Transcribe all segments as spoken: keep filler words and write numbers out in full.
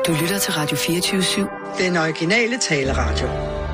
Du lytter til Radio fireogtyve syv. Den originale taleradio.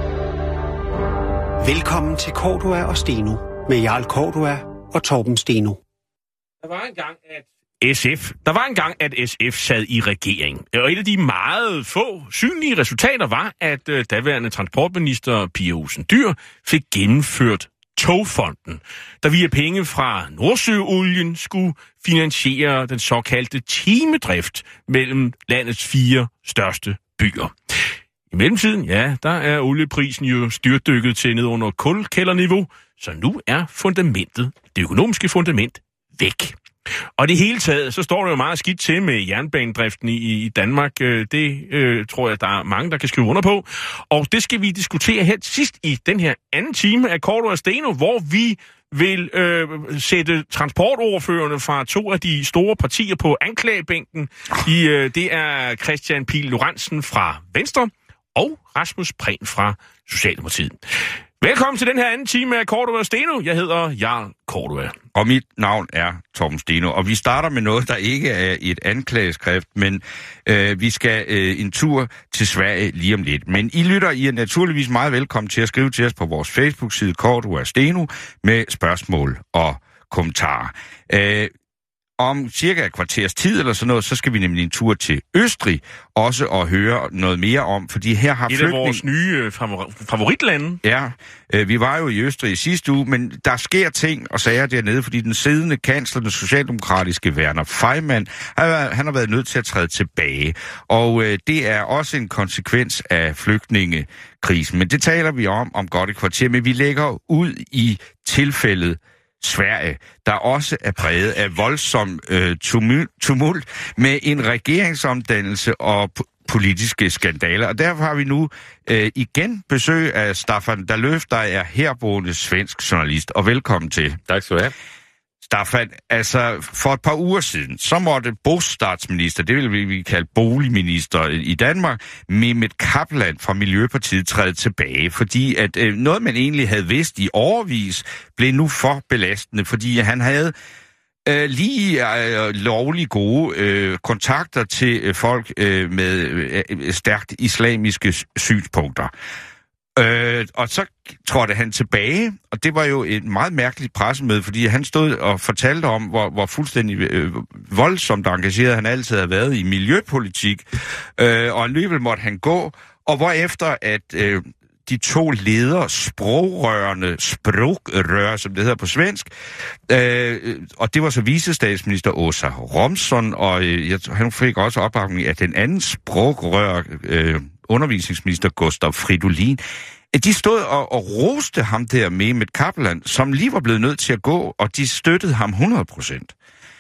Velkommen til Cordua og Steno med Jarl Cordua og Torben Steno. Der var engang, at S F, der var engang, at S F sad i regering. Og et af de meget få synlige resultater var, at øh, daværende transportminister Pia Olsen Dyhr fik gennemført Togfonden, der via penge fra Nordsøolien skulle finansiere den såkaldte timedrift mellem landets fire største byer. I mellemtiden, ja, der er olieprisen jo styrtdykket til ned under kulkælderniveau, så nu er fundamentet, det økonomiske fundament, væk. Og det hele taget, så står det jo meget skidt til med jernbanedriften i, i Danmark. Det øh, tror jeg, der er mange, der kan skrive under på. Og det skal vi diskutere her til sidst i den her anden time af Cordua og Steno, hvor vi vil øh, sætte transportordførerne fra to af de store partier på anklagebænken. I, øh, det er Kristian Pihl Lorentzen fra Venstre og Rasmus Prehn fra Socialdemokratiet. Velkommen til den her anden time af Cordua og Steno. Jeg hedder Jarl Cordua. Og mit navn er Torben Steno, og vi starter med noget, der ikke er et anklageskrift, men øh, vi skal øh, en tur til Sverige lige om lidt. Men I lytter, I er naturligvis meget velkommen til at skrive til os på vores Facebook-side Cordua og Steno med spørgsmål og kommentarer. Øh, Om cirka et kvarters tid eller sådan noget, så skal vi nemlig en tur til Østrig, også at høre noget mere om, fordi her har flygtning... flygtning... Et af vores nye favor- favoritlande. Ja, øh, vi var jo i Østrig i sidste uge, men der sker ting og sager dernede, fordi den siddende kansler, den socialdemokratiske Werner Faymann, han har været nødt til at træde tilbage. Og øh, det er også en konsekvens af flygtningekrisen, men det taler vi om om godt et kvarter, men vi lægger ud i tilfældet Sverige, der også er præget af voldsom øh, tumult, tumult med en regeringsomdannelse og p- politiske skandaler. Og derfor har vi nu øh, igen besøg af Staffan Dalöf, der er herboende svensk journalist. Og velkommen til. Tak skal du have. Staffan, altså for et par uger siden, så måtte bostadsminister, det vil vi kalde boligminister i Danmark, Mehmet Kaplan fra Miljøpartiet træde tilbage, fordi at øh, noget, man egentlig havde vidst i årevis, blev nu for belastende, fordi han havde øh, lige øh, lovlig gode øh, kontakter til øh, folk øh, med øh, stærkt islamiske synspunkter. Øh, og så trådte han tilbage, og det var jo et meget mærkeligt pressemøde, fordi han stod og fortalte om, hvor, hvor fuldstændig øh, voldsomt engageret han altid havde været i miljøpolitik, øh, og alligevel måtte han gå, og hvorefter at øh, de to ledere, sprogrørende, sprogrør, som det hedder på svensk, øh, og det var så vicestatsminister Åsa Romson, og øh, jeg, han fik også opbakning af den anden sprogrør, øh, undervisningsminister Gustav Fridolin. De stod og, og roste ham der med Mehmet Kaplan, som lige var blevet nødt til at gå, og de støttede ham hundrede procent.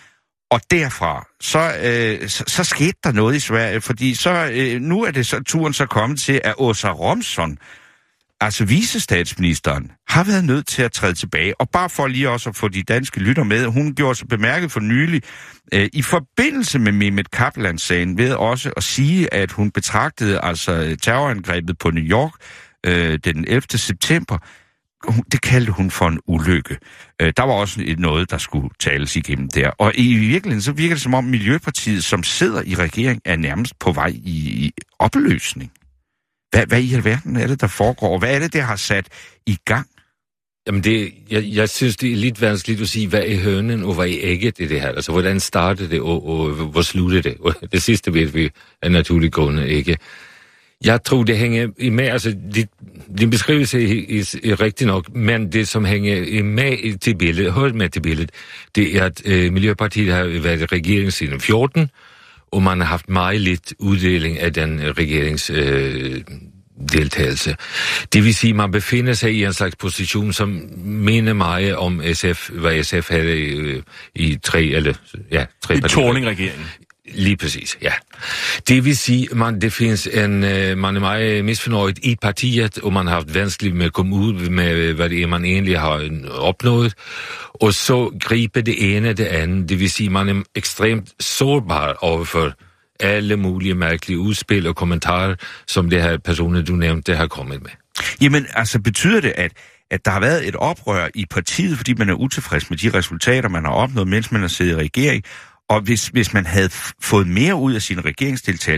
Og derfra, så, øh, så, så skete der noget i Sverige, fordi så, øh, nu er det så turen så kommet til, at Åsa Romson, altså vicestatsministeren, har været nødt til at træde tilbage. Og bare for lige også at få de danske lytter med, hun gjorde sig bemærket for nylig, øh, i forbindelse med Mehmet Kaplan-sagen, ved også at sige, at hun betragtede altså terrorangrebet på New York øh, den ellevte september, det kaldte hun for en ulykke. Øh, der var også noget, der skulle tales igennem der. Og i virkeligheden så virker det som om Miljøpartiet, som sidder i regering, er nærmest på vej i, i opløsning. Hvad, hvad i alverden er det, der foregår? Hvad er det, der har sat i gang? Jamen, det, jeg, jeg synes, det er lidt vanskeligt at sige, hvad er hønen og hvad er ægget i det her? Altså, hvordan startede det, og, og hvor sluttede det? Og det sidste ved vi er naturligt grunde ikke. Jeg tror, det hænger med, altså, det, din beskrivelse er, er, er rigtig nok, men det, som hænger med til billedet, hørt med til billedet, det er, at øh, Miljøpartiet har været i regering siden fjorten, og man har haft meget lidt uddeling af den regerings øh, deltagelse. Det vil sige, at man befinder sig i en slags position, som minder meget om S F, hvad S F havde i, i tre, eller ja, tre partier. I Thorning-regeringen. Lige præcis, ja. Det vil sige, man det finns en man er meget misfornøjet i partiet, og man har haft vanskeligt med at komme ud med hvad det er man egentlig har opnået, og så griber det ene det andet. Det vil sige, man er ekstremt sårbar overfor alle mulige mærkelige udspil og kommentarer, som det her personer du nævnte har kommet med. Jamen, altså betyder det, at at der har været et oprør i partiet, fordi man er utilfreds med de resultater, man har opnået, mens man har siddet i regering. Og hvis, hvis man havde f- fået mere ud af sin regeringsdeltagelse,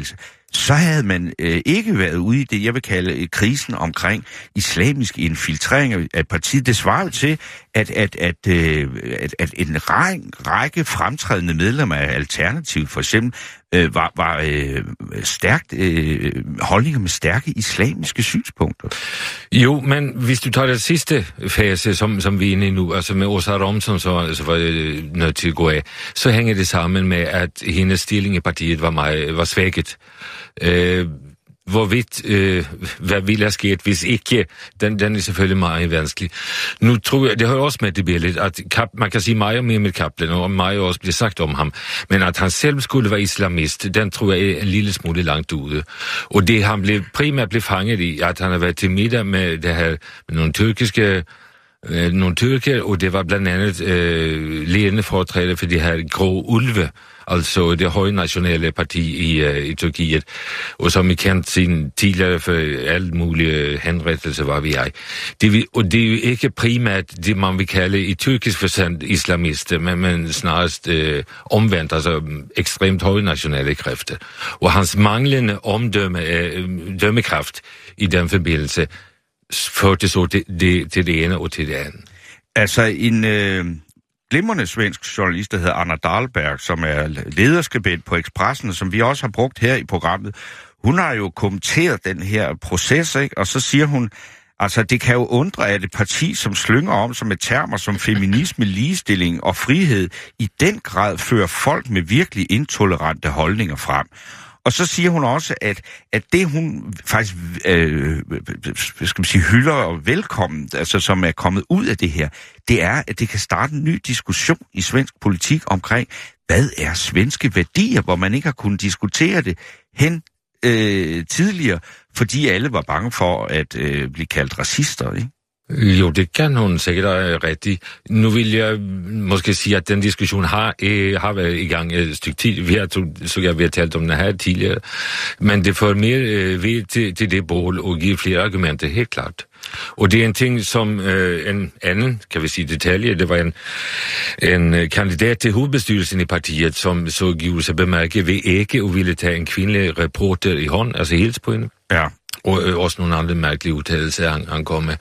så havde man øh, ikke været ude i det, jeg vil kalde øh, krisen omkring islamisk infiltrering af partiet. Det svarer til, at, at, at, øh, at, at en række, række fremtrædende medlemmer af Alternativet for eksempel øh, var, var øh, stærkt øh, holdninger med stærke islamiske synspunkter. Jo, men hvis du tager den sidste fase, som, som vi er inde i nu, altså med Åsa Romson, så, så var øh, nødt til at gå af, så hænger det sammen med, at hendes stilling i partiet var, meget, var svækket. Øh, hvorvidt, øh, hvad ville have sket, hvis ikke, den, den er selvfølgelig meget vanskelig. Nu tror jeg, det hører også med det billedet, at Kap, man kan sige meget mere med Kaplan, og meget også bliver sagt om ham, men at han selv skulle være islamist, den tror jeg er en lille smule langt ude. Og det han blev, primært blev fanget i, at han har været til middag med det her, med nogle tyrkiske øh, nogle tyrker, og det var blandt andet øh, ledende foretræder for de her grå ulve, altså det høje nationale parti i, uh, i Tyrkiet, og som I kendte sin tidligere for alle mulige henrettelser, var vi jeg. Det, og det er jo ikke primært det, man vil kalde i tyrkisk forstand islamister, men, men snarest uh, omvendt, altså ekstremt høje nationale kræfter. Og hans manglende omdømme, uh, dømmekraft i den forbindelse, førte så det, det, til det ene og til det andet. Altså en... Øh... glimrende svensk journalist, der hedder Anna Dahlberg, som er lederskribent på Expressen, som vi også har brugt her i programmet. Hun har jo kommenteret den her proces, ikke? Og så siger hun, altså det kan jo undre, at et parti, som slynger om sig med termer som feminisme, ligestilling og frihed, i den grad fører folk med virkelig intolerante holdninger frem. Og så siger hun også, at, at det hun faktisk øh, skal man sige, hylder og velkommen, altså som er kommet ud af det her, det er, at det kan starte en ny diskussion i svensk politik omkring, hvad er svenske værdier, hvor man ikke har kunnet diskutere det hen øh, tidligere, fordi alle var bange for at øh, blive kaldt racister, ikke? Jo, det kan hun sikkert er rigtigt. Nu vil jeg måske sige, at den diskussion har, øh, har været i gang et stykke tid. Vi har, så jeg, vi har talt om den her tidligere. Men det får mere øh, ved til, til det bål og giver flere argumenter, helt klart. Og det er en ting, som øh, en anden, kan vi sige detaljer, det var en, en kandidat til hovedbestyrelsen i partiet, som så gjorde sig bemærke ved ikke og ville tage en kvindelig reporter i hånd, altså helt på hende. Ja. Og øh, også nogle andre mærkelige udtalelser, han, han kom med.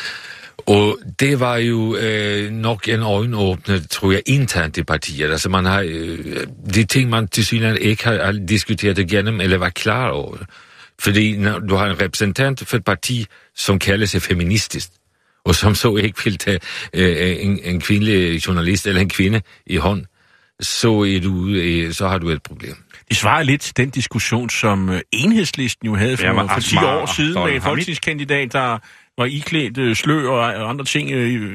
Og det var jo øh, nok en øjenåbner, tror jeg, internt i partiet. Altså man har, øh, de ting, man til synligheden ikke har diskuteret igennem, eller var klar over. Fordi når du har en repræsentant for et parti, som kalder sig feministisk, og som så ikke vil tage øh, en, en kvindelig journalist eller en kvinde i hånd, så, er du ude, så har du et problem. Det svarer lidt til den diskussion, som Enhedslisten jo havde for, ja, for ti år siden med en folketingskandidat, der var iklædt øh, slør og andre ting,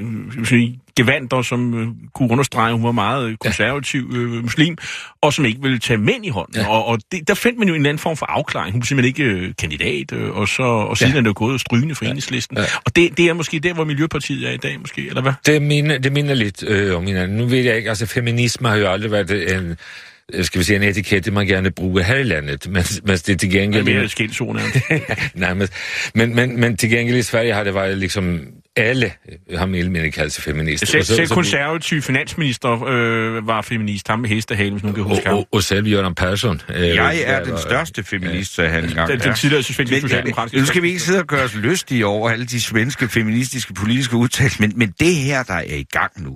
øh, gevanter, som øh, kunne understrege, at hun var meget konservativ øh, muslim, og som ikke ville tage mænd i hånden. Ja. Og, og det, der fandt man jo en eller anden form for afklaring. Hun var simpelthen ikke øh, kandidat, øh, og, så, og siden ja. er det jo gået strygende for ja. Enhedslisten. Ja. Og det, det er måske der, hvor Miljøpartiet er i dag, måske, eller hvad? Det minder, det minder lidt øh, om hinanden. Nu ved jeg ikke, altså feminisme har jo aldrig været en... skal vi sige, en etikette, man gerne bruger her i landet, men, men det er til gengæld... Det er mere skældsord, Nej, men, men, men, men til gengæld i Sverige har det været ligesom... Alle har mellem kaldt sig feminister. Selv, så, selv så, konservativ finansminister øh, var feminist, ham med hestehale, hvis nogen kan huske ham. Og, og selv Jørgen Persson. Øh, jeg er der, den største feminist, sagde han engang. Den, den tidligere svenske socialdemokratiske... Nu skal vi ikke sidde og gøre os lystige over alle de svenske feministiske politiske udtalelser, men, men det her, der er i gang nu,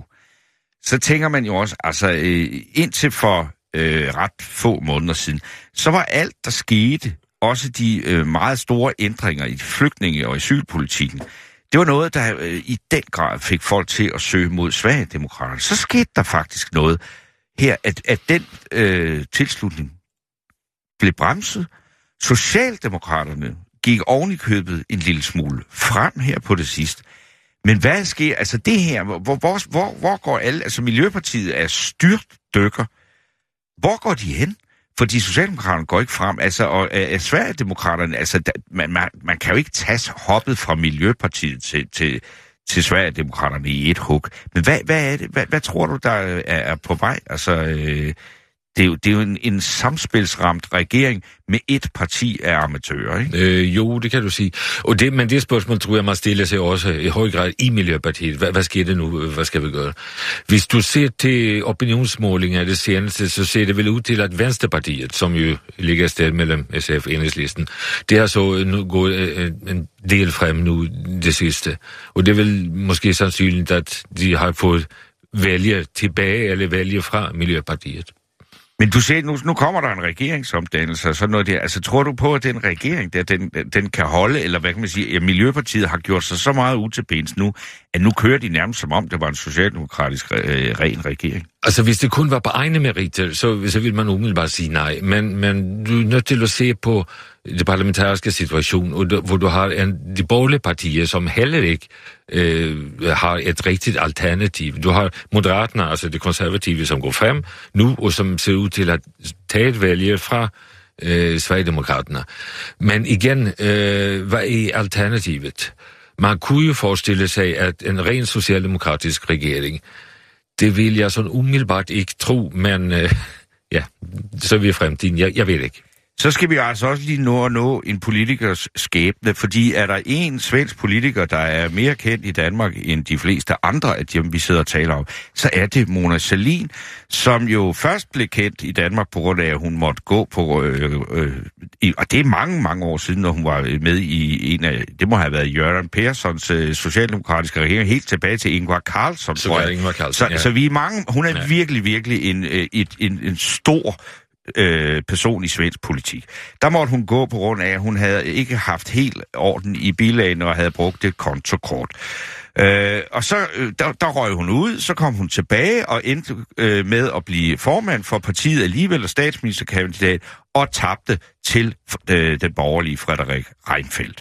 så tænker man jo også, altså øh, indtil for øh, ret få måneder siden, så var alt, der skete, også de øh, meget store ændringer i flygtninge- og asylpolitikken, det var noget, der øh, i den grad fik folk til at søge mod Sverigedemokraterne. Så skete der faktisk noget her, at, at den øh, tilslutning blev bremset. Socialdemokraterne gik oven i købet en lille smule frem her på det sidste. Men hvad sker? Altså det her, hvor, hvor, hvor, hvor går alle? Altså Miljøpartiet er styrtdykker. Hvor går de hen? Fordi Socialdemokraterne går ikke frem, altså, og øh, Sverigedemokraterne, altså, da, man, man, man kan jo ikke tage hoppet fra Miljøpartiet til, til, til Sverigedemokraterne i et hug. Men hvad, hvad er det? Hvad, hvad tror du, der er, er på vej? Altså, øh, det er jo, det er jo en, en samspilsramt regering med et parti af amatører, ikke? Øh, jo, det kan du sige. Og det, men det spørgsmål, tror jeg, man stiller sig også i høj grad i Miljøpartiet. Hvad, hvad sker det nu? Hvad skal vi gøre? Hvis du ser til opinionsmålinger af det seneste, så ser det vel ud til, at Venstrepartiet, som jo ligger et sted mellem S F og Enhedslisten, det har så nu gået en del frem nu det sidste. Og det er vel måske sandsynligt, at de har fået vælge tilbage eller vælge fra Miljøpartiet. Men du ser, nu, nu kommer der en regeringsomdannelse og sådan noget der. Altså, tror du på, at den regering der, den, den kan holde, eller hvad kan man sige, at Miljøpartiet har gjort sig så meget ud til bens nu, at nu kører de nærmest som om, det var en socialdemokratisk øh, ren regering? Altså, hvis det kun var på egne meritter, så, så vil man umiddelbart sige nej. Men, men du er nødt til at se på det parlamentariske situation, hvor du har en, de borgerlige partier, som heller ikke øh, har et rigtigt alternativ. Du har Moderaterne, altså det konservative, som går frem nu, og som ser ud til at tage et vælge fra øh, Sverigedemokraterne. Men igen, øh, hvad er alternativet? Man kunne jo forestille sig, at en ren socialdemokratisk regering, det vil jeg sådan umiddelbart ikke tro, men øh, ja, så er vi i fremtiden. Jeg, jeg ved ikke. Så skal vi altså også lige nå at nå en politikers skæbne, fordi er der en svensk politiker, der er mere kendt i Danmark end de fleste andre af dem, vi sidder og taler om, så er det Mona Sahlin, som jo først blev kendt i Danmark på grund af, at hun måtte gå på, øh, øh, i, og det er mange, mange år siden, når hun var med i en af, det må have været Göran Perssons øh, socialdemokratiske regering, helt tilbage til Ingvar Carlsson, tror jeg. Ingvar Carlsson, så, ja. så vi er mange, hun er ja. virkelig, virkelig en, en, en, en stor Øh, person i svensk politik. Der måtte hun gå på grund af, at hun havde ikke haft helt orden i bilagen og havde brugt et kontokort. Øh, og så øh, der, der røg hun ud, så kom hun tilbage og endte øh, med at blive formand for partiet alligevel og statsministerkandidat og tabte til øh, den borgerlige Frederik Reinfeldt.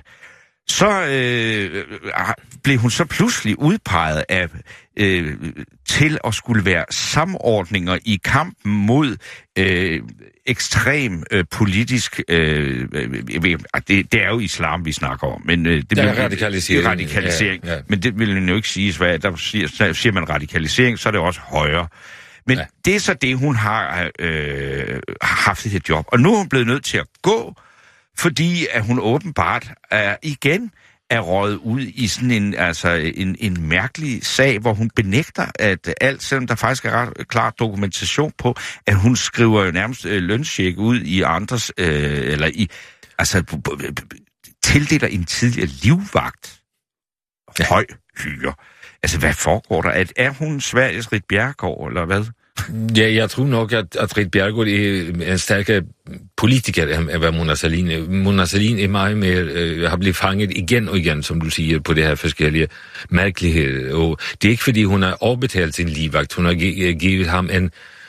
Så øh, blev hun så pludselig udpeget af øh, til at skulle være samordninger i kampen mod øh, ekstrem øh, politisk øh, øh, det, det er jo islam vi snakker om, men øh, det er radikalisering. radikalisering. Ja, ja. Men det vil man jo ikke sige i Sverige. Der siger, siger man radikalisering, så er det også højere. Men ja. det er så det hun har øh, haft et job, og nu er hun blevet nødt til at gå, fordi at hun åbenbart er igen er røget ud i sådan en, altså en, en mærkelig sag, hvor hun benægter, at alt, selvom der faktisk er ret klar dokumentation på, at hun skriver jo nærmest øh, lønscheck ud i andres, øh, eller i, altså tildeler en tidligere livvagt høj hyre. Altså, hvad foregår der? Er, er hun Sveriges Ritt Bjerregaard, eller hvad? Ja, jeg tror nok, at, at Ritt Bjerregaard er en stærkere politiker, end hvad Mona Sahlin er. Mona Sahlin er meget mere, øh, har blivet fanget igen og igen, som du siger, på det her forskellige mærkelighed. Og det er ikke, fordi hun har overbetalt sin livvagt. Hun har g- givet ham en,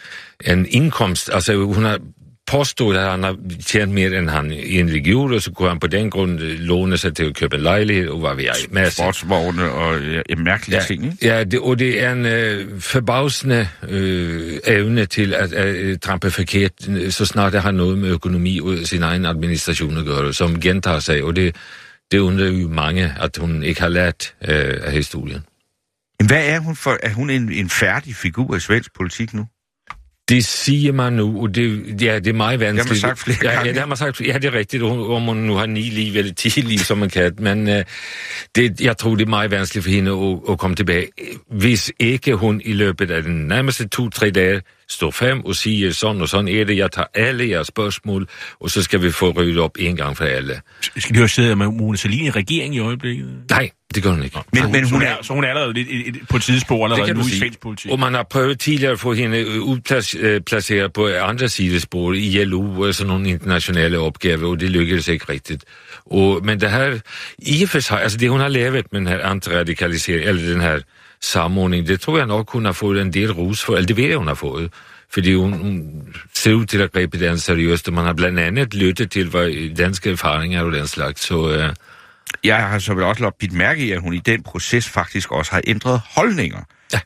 en indkomst. Altså, hun har påstået, at han har tjent mere end han egentlig gjorde, og så kunne han på den grund låne sig til at købe en lejlighed, og hvad ved jeg. Sportsvogne og ja, mærkelige ja, ting, ikke? Ja, det, og det er en øh, forbavsende øh, evne til at øh, trampe forkert, så snart det har noget med økonomi og sin egen administration at gøre, som gentager sig, og det, det undrer jo mange, at hun ikke har lært øh, af historien. Hvad er hun for? Er hun en, en færdig figur i svensk politik nu? Det siger man nu, og det, ja, det er meget vanskeligt. Det har man sagt flere ja, gange. Ja, det har man sagt. Ja, det er rigtigt, om hun nu har ni liv eller ti liv, som man kan. Men uh, det, jeg tror, det er meget vanskeligt for hende at, at komme tilbage. Hvis ikke hun i løbet af den nærmeste to-tre dage står frem og siger, sådan og sådan er det, jeg tager alle jeres spørgsmål, og så skal vi få ryddet op en gang for alle. Skal de også sidde med Mona Sahlin i regeringen i øjeblikket? Nej, det gør hun ikke. Men, så, men hun, hun er, er, så hun er allerede lidt et, et, på et tidsspor allerede nu i svensk politik. Og man har prøvet tidligere at få hende udplaceret på andre sidespor i L O og sådan nogle internationale opgaver, og det lykkedes ikke rigtigt. Og, men det her, i og for sig, altså det hun har lavet med den her antiradikalisering, eller den her samordning, det tror jeg nok, hun har fået en del ros for, eller det ved jeg, hun har fået. Fordi hun, hun ser ud til at gribe det seriøst, og man har blandt andet lyttet til, hvad danske erfaringer og den slags, så... Uh... Jeg har så vel også lagt bidt mærke i, at hun i den proces faktisk også har ændret holdninger. Ja.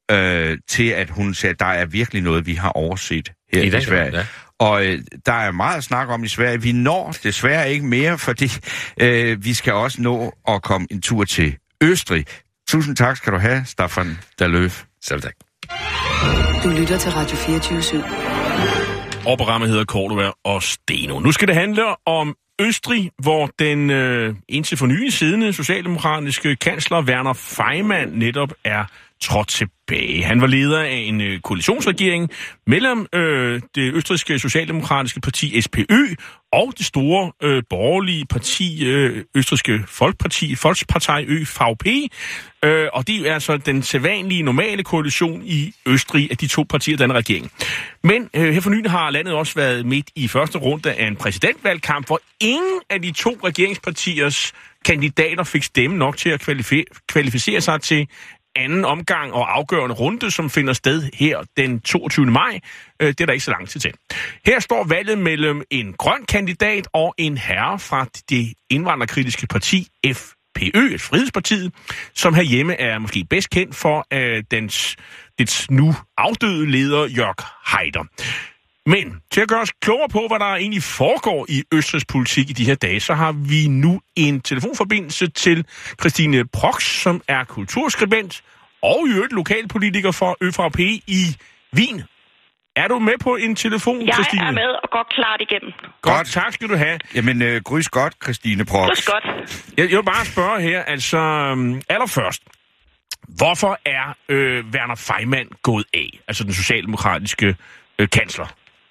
Øh, til at hun siger, at der er virkelig noget, vi har overset her i, i Sverige. Ja. Og øh, der er meget snak om i Sverige. Vi når desværre ikke mere, fordi øh, vi skal også nå at komme en tur til Østrig. Tusind tak skal du have, Staffan Dalöf. Selv tak. Du lytter til Radio fireogtyve syv. Og programmet hedder Cordua og Steno. Nu skal det handle om Østrig, hvor den øh, indtil for nylig siddende socialdemokratiske kansler Werner Faymann netop er trådt tilbage. Han var leder af en øh, koalitionsregering mellem øh, det østrigske socialdemokratiske parti S P Ø og det store øh, borgerlige parti, øh, østrigske Folkeparti, Volkspartei Ø, V P. Øh, og det er altså den sædvanlige, normale koalition i Østrig af de to partier, den regering. Men øh, her for nylig har landet også været midt i første runde af en præsidentvalgkamp, hvor ingen af de to regeringspartiers kandidater fik stemme nok til at kvalifi- kvalificere sig til anden omgang og afgørende runde, som finder sted her den toogtyvende maj. Det er der ikke så lang tid til. Her står valget mellem en grøn kandidat og en herre fra det indvandrerkritiske parti F P Ø, Frihedspartiet, som herhjemme er måske bedst kendt for uh, dens, dets nu afdøde leder Jörg Haider. Men til at gøre os klogere på, hvad der egentlig foregår i Østrigs politik i de her dage, så har vi nu en telefonforbindelse til Christine Prox, som er kulturskribent og i øvrigt lokalpolitiker for Ø V P i Wien. Er du med på en telefon, jeg Christine? Jeg er med og går klart igennem. Godt, tak skal du have. Jamen, øh, grys godt, Christine Prox. Grys godt. Jeg, jeg vil bare spørge her, altså um, allerførst. Hvorfor er øh, Werner Faymann gået af, altså den socialdemokratiske øh, kansler?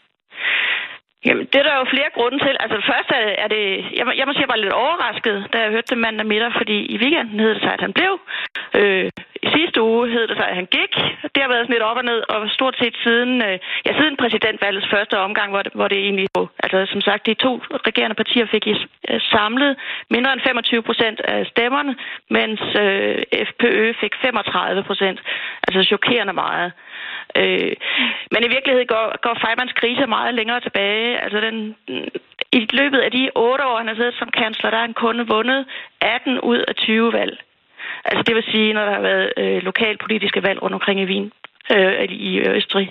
Jamen, det er der jo flere grunde til. Altså, først er det, er det jeg, må, jeg må sige, jeg var lidt overrasket, da jeg hørte det mandag middag, fordi i weekenden hed det sig, at han blev. Øh, I sidste uge hed det sig, at han gik. Det har været sådan lidt op og ned, og stort set siden, øh, ja, siden præsidentvalgets første omgang, hvor det, hvor det egentlig var. Altså, som sagt, de to regerende partier fik øh, samlet mindre end femogtyve procent af stemmerne, mens øh, F P Ø fik femogtredive procent. Altså, chokerende meget. Øh, men i virkeligheden går, går Faymanns krise meget længere tilbage. Altså den, i løbet af de otte år, han har siddet som kansler, der har han kun vundet atten ud af tyve valg. Altså det vil sige, når der har været øh, lokalpolitiske valg rundt omkring i Wien, øh, i Østrig.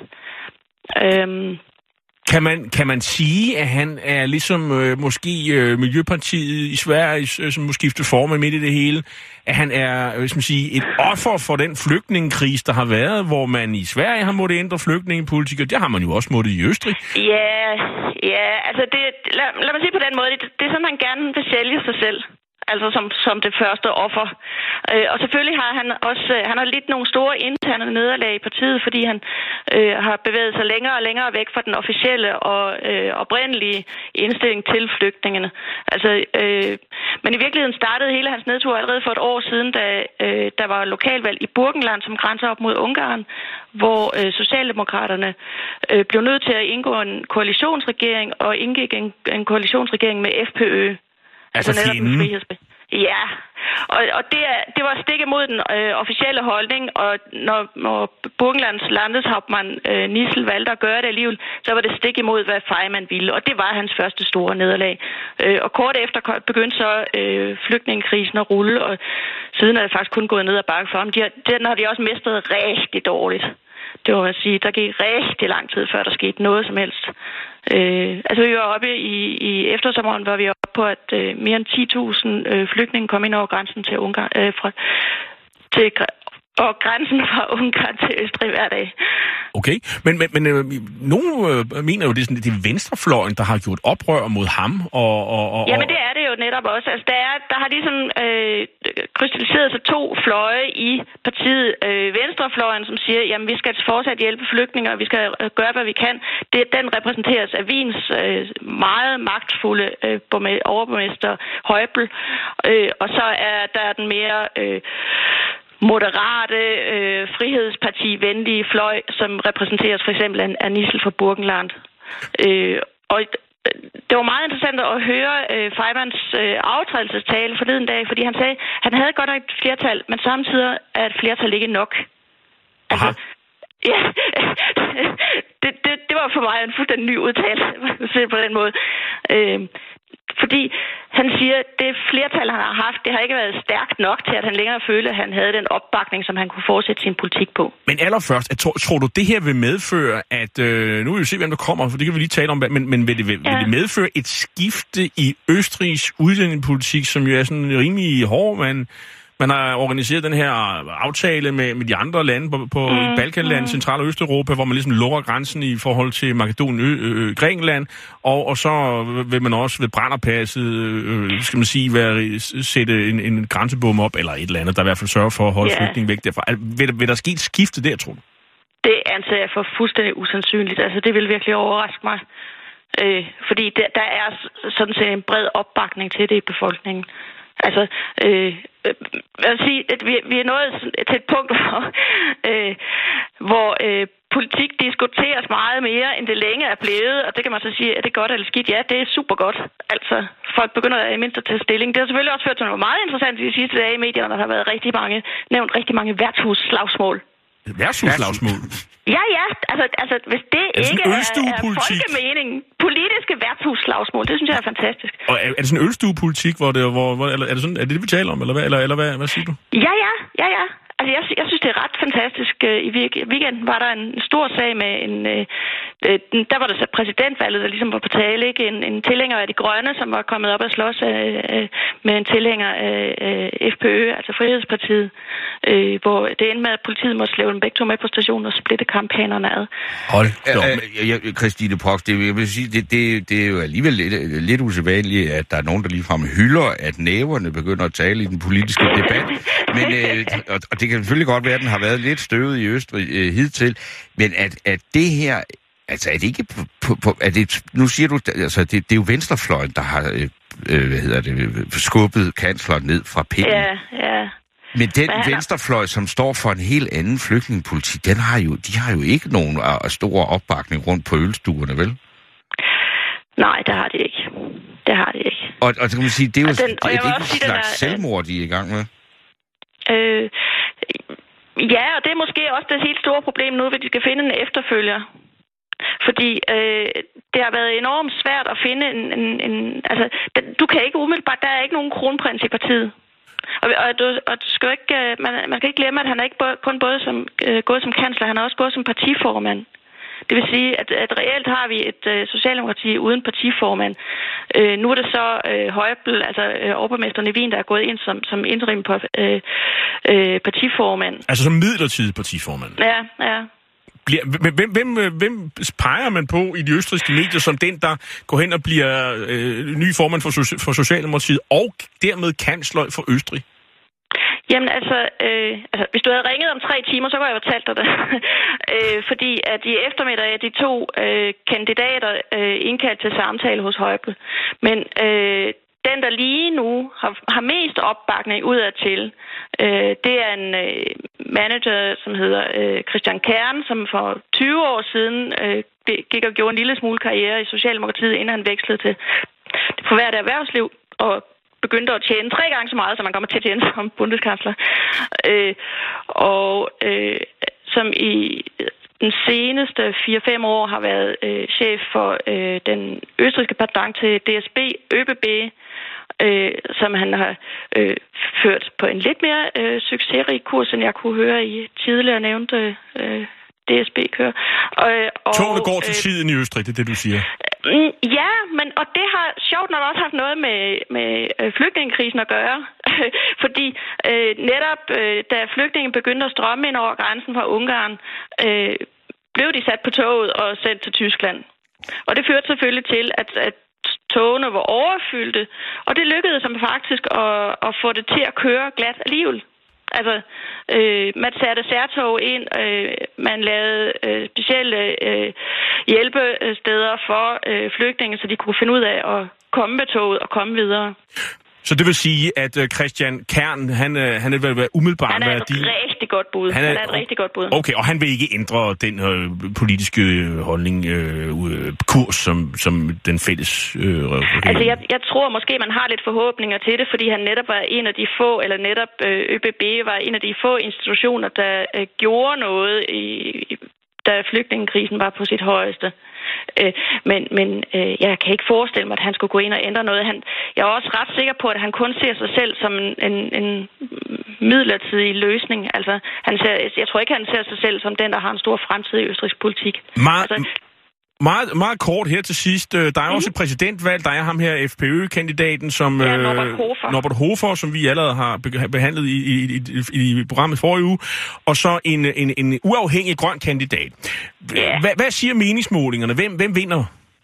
Øh, Kan man, kan man sige, at han er ligesom øh, måske øh, Miljøpartiet i Sverige, øh, som må skifte form midt i det hele, at han er øh, skal man sige, et offer for den flygtningekrise, der har været, hvor man i Sverige har måttet ændre flygtningepolitik, og det har man jo også måttet i Østrig. Ja, ja, altså det, lad, lad mig sige på den måde, det, det er sådan, han gerne vil sælge sig selv. Altså som, som det første offer. Øh, og selvfølgelig har han også han har lidt nogle store interne nederlag i partiet, fordi han øh, har bevæget sig længere og længere væk fra den officielle og øh, oprindelige indstilling til flygtningene. Altså, øh, men i virkeligheden startede hele hans nedtur allerede for et år siden, da øh, der var lokalvalg i Burgenland, som grænser op mod Ungarn, hvor øh, Socialdemokraterne øh, blev nødt til at indgå en koalitionsregering og indgik en, en koalitionsregering med F P Ø. Altså, altså fjenden? Ja, og, og det, er, det var stik imod den øh, officielle holdning, og når, når Burgenlands landeshauptmann øh, Nissel valgte at gøre det alligevel, så var det stik imod, hvad Faymann ville, og det var hans første store nederlag. Øh, og kort efter begyndte så øh, flygtningekrisen at rulle, og siden er det faktisk kun gået ned ad bakke for ham. De har, den har de også mistet rigtig dårligt. Det må man sige, der gik rigtig lang tid, før der skete noget som helst. Øh, altså vi var oppe i, i eftersommeren, var vi oppe på, at øh, mere end ti tusind øh, flygtninge kom ind over grænsen til Ungarn, øh, fra, til, og grænsen fra Ungarn til Østrig hver dag. Okay, men, men, men øh, nogen øh, mener jo, det er, sådan, det er venstrefløjen, der har gjort oprør mod ham. Og, og, og, Jamen det er det jo netop også. Altså, der, er, der har ligesom øh, krystalliseret sig to fløje i partiet. Øh, venstrefløjen, som siger, jamen vi skal fortsat hjælpe flygtninge, og vi skal øh, gøre, hvad vi kan. Det, den repræsenteres af Wiens øh, meget magtfulde øh, overborgmester Häupl. Øh, og så er der den mere... Øh, moderate, øh, frihedsparti-venlige fløj, som repræsenteres for eksempel af Nissel fra Burgenland. Øh, og det var meget interessant at høre øh, Faymanns øh, aftrædelsestale forleden dag, fordi han sagde, at han havde godt nok et flertal, men samtidig er et flertal ikke nok. Altså, ja, det, det, det var for mig en fuldstændig ny udtalelse på den måde. Øh, Fordi han siger, at det flertal, han har haft, det har ikke været stærkt nok til, at han længere følte, at han havde den opbakning, som han kunne fortsætte sin politik på. Men allerførst, tror, tror du, det her vil medføre, at... Øh, nu vil vi se, hvem der kommer, for det kan vi lige tale om, men, men vil, det, vil, ja. vil det medføre et skifte i Østrigs udlændingepolitik, som jo er sådan rimelig hård? Man, Man har organiseret den her aftale med, med de andre lande på, på mm. Balkanland, mm. Central- og Østeuropa, hvor man ligesom lukker grænsen i forhold til Makedonien, ø, ø, Grækenland, og, og så vil man også ved Brennerpasset, øh, skal man sige, være, sætte en, en grænsebom op, eller et eller andet, der i hvert fald sørger for at holde yeah. flygtninge væk derfra. Vil, vil der ske et skifte der, tror du? Det anser jeg for fuldstændig usandsynligt. Altså, det vil virkelig overraske mig. Øh, fordi der, der er sådan set en bred opbakning til det i befolkningen. Altså, øh, jeg vil sige, at vi, vi er nået til et punkt, hvor, øh, hvor øh, politik diskuteres meget mere, end det længe er blevet, og det kan man så sige, er det godt eller skidt? Ja, det er super godt. Altså, folk begynder i mindst at tage stilling. Det har selvfølgelig også ført til noget meget interessant i de sidste dage i medierne, der har været rigtig mange, nævnt rigtig mange værtshusslagsmål. Værtshusslagsmål? Ja, ja. Altså, altså hvis det er ikke er, er folkemening, politiske værtshusslagsmål, det synes jeg er fantastisk. Og er, er det sådan en ølstuepolitik, hvor det, hvor, hvor, eller er det sådan, er det det, vi taler om, eller hvad, eller, eller hvad, hvad siger du? Ja, ja, ja, ja. Altså, jeg, jeg synes, det er ret fantastisk. I weekenden var der en stor sag med en... Øh, der var der så præsidentvalget, der ligesom var på tale, ikke? En, en tilhænger af de grønne, som var kommet op og slås øh, med en tilhænger af øh, F P Ø, altså Frihedspartiet, øh, hvor det endte med, at politiet måtte slæve dem begge to med på stationen og splitte kampagnernes ad. Hold da op. Øh, Christine Prox, det, jeg vil sige, det, det, det er jo alligevel lidt, lidt usædvanligt, at der er nogen, der ligefrem hylder, at næverne begynder at tale i den politiske debat. Men, øh, og, og det kan selvfølgelig godt være, at den har været lidt støvet i Østrig øh, hidtil, men at, at det her, altså er det ikke på, på, på er det, nu siger du, altså det, det er jo venstrefløjen, der har, øh, hvad hedder det, skubbet kansleren ned fra pinden. Ja, ja. Men den Hvad venstrefløj, som står for en helt anden flygtningepolitik, den har jo, de har jo ikke nogen uh, stor opbakning rundt på ølstuerne, vel? Nej, det har de ikke. Det har de ikke. Og, og så kan man sige, det er jo og den, det, det er ikke en slags der, selvmord, de er i gang med. Øh, ja, og det er måske også det helt store problem nu, at de skal finde en efterfølger. Fordi øh, det har været enormt svært at finde en... en, en altså, du kan ikke umiddelbart... Der er ikke nogen kronprins i partiet. Og, og, du, og du skal ikke, man, man skal ikke glemme, at han er ikke både, kun både som, øh, gået som kansler, han er også gået som partiformand. Det vil sige, at, at reelt har vi et øh, socialdemokrati uden partiformand. Øh, nu er det så øh, Højbel, altså øh, overborgmesteren i Wien, der er gået ind som, som interim på, øh, øh, partiformand. Altså som midlertidig partiformand? Ja, ja. Hvem, hvem, hvem peger man på i de østrigske medier som den, der går hen og bliver øh, ny formand for, for Socialdemokratiet og dermed kansler for Østrig? Jamen altså, øh, altså, hvis du havde ringet om tre timer, så kunne jeg jo fortalt dig det. øh, fordi at i eftermiddag er de to øh, kandidater øh, indkaldt til samtale hos Højbel. Men øh, den, der lige nu har, har mest opbakning udadtil, øh, det er en øh, manager, som hedder øh, Christian Kern, som for tyve år siden øh, gik og gjorde en lille smule karriere i Socialdemokratiet, inden han vekslede til det private erhvervsliv og begyndte at tjene tre gange så meget, som man kommer til at tjene som bundeskansler. Øh, og øh, som i den seneste fire fem år har været øh, chef for øh, den østrigske pendant til D S B, ÖBB, øh, som han har øh, ført på en lidt mere øh, succesrig kurs, end jeg kunne høre i tidligere nævnte øh, D S B-kører. Togene går til øh, tiden i Østrig, det er det, du siger? Ja, men og det har sjovt nok også haft noget med, med øh, flygtningekrisen at gøre. Fordi øh, netop øh, da flygtningen begyndte at strømme ind over grænsen fra Ungarn, øh, blev de sat på toget og sendt til Tyskland. Og det førte selvfølgelig til, at, at togene var overfyldte, og det lykkedes som faktisk at, at få det til at køre glat alligevel. Altså, øh, man satte særtog ind, øh, man lavede øh, specielle øh, hjælpesteder for øh, flygtninge, så de kunne finde ud af at komme med toget og komme videre. Så det vil sige, at Christian Kern, han, han er vel umiddelbart... Han er et de... rigtig godt bud. Han er, han er et rigtig godt bud. Okay, og han vil ikke ændre den øh, politiske holdning, øh, kurs, som, som den fælles... Øh, altså, jeg, jeg tror måske, man har lidt forhåbninger til det, fordi han netop var en af de få, eller netop øh, ÖBB var en af de få institutioner, der øh, gjorde noget, i, da flygtningekrisen var på sit højeste. Øh, men men øh, jeg kan ikke forestille mig, at han skulle gå ind og ændre noget. Han, jeg er også ret sikker på, at han kun ser sig selv som en, en, en midlertidig løsning. Altså, han ser, jeg tror ikke, han ser sig selv som den, der har en stor fremtid i østrigsk politik. Meget, altså, Meget, meget kort her til sidst. Der er mm-hmm. også et præsidentvalg. Der er ham her, F P Ø-kandidaten, som ja, Norbert Hofer. Øh, Norbert Hofer, som vi allerede har behandlet i, i, i, i programmet forrige uge. Og så en, en, en uafhængig grøn kandidat. Yeah. Hvad, hvad siger meningsmålingerne? Hvem, hvem vinder?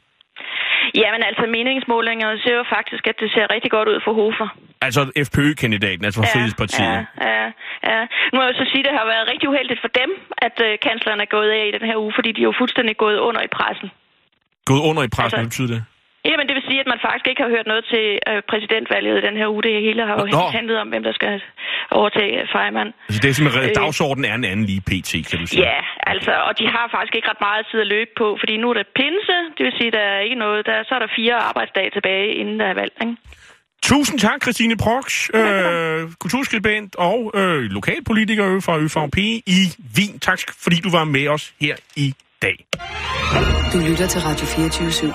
Jamen altså, meningsmålingerne ser jo faktisk, at det ser rigtig godt ud for Hofer. Altså F P Ø-kandidaten, altså for ja, Frihedspartiet. Ja, ja, ja. Nu må jeg så sige, at det har været rigtig uheldigt for dem, at øh, kansleren er gået af i den her uge, fordi de er jo fuldstændig gået under i pressen. Gået under i pressen, altså, hvad betyder det? Jamen, det vil sige, at man faktisk ikke har hørt noget til øh, præsidentvalget i den her uge. Det hele har jo Nå. handlet om, hvem der skal overtage Fejman. Altså, det er simpelthen, øh, dagsordenen er en anden lige pt, kan du sige. Ja, altså, og de har faktisk ikke ret meget tid at løbe på, fordi nu er der pinse, det vil sige, at der er ikke noget, der, så er der fire arbejdsdage tilbage, inden der er valg, ikke? Tusind tak, Christine Prox, øh, kulturskribent og øh, lokalpolitiker fra Ø V P i Wien. Tak, fordi du var med os her i dag. Du lytter til Radio fireogtyve syv.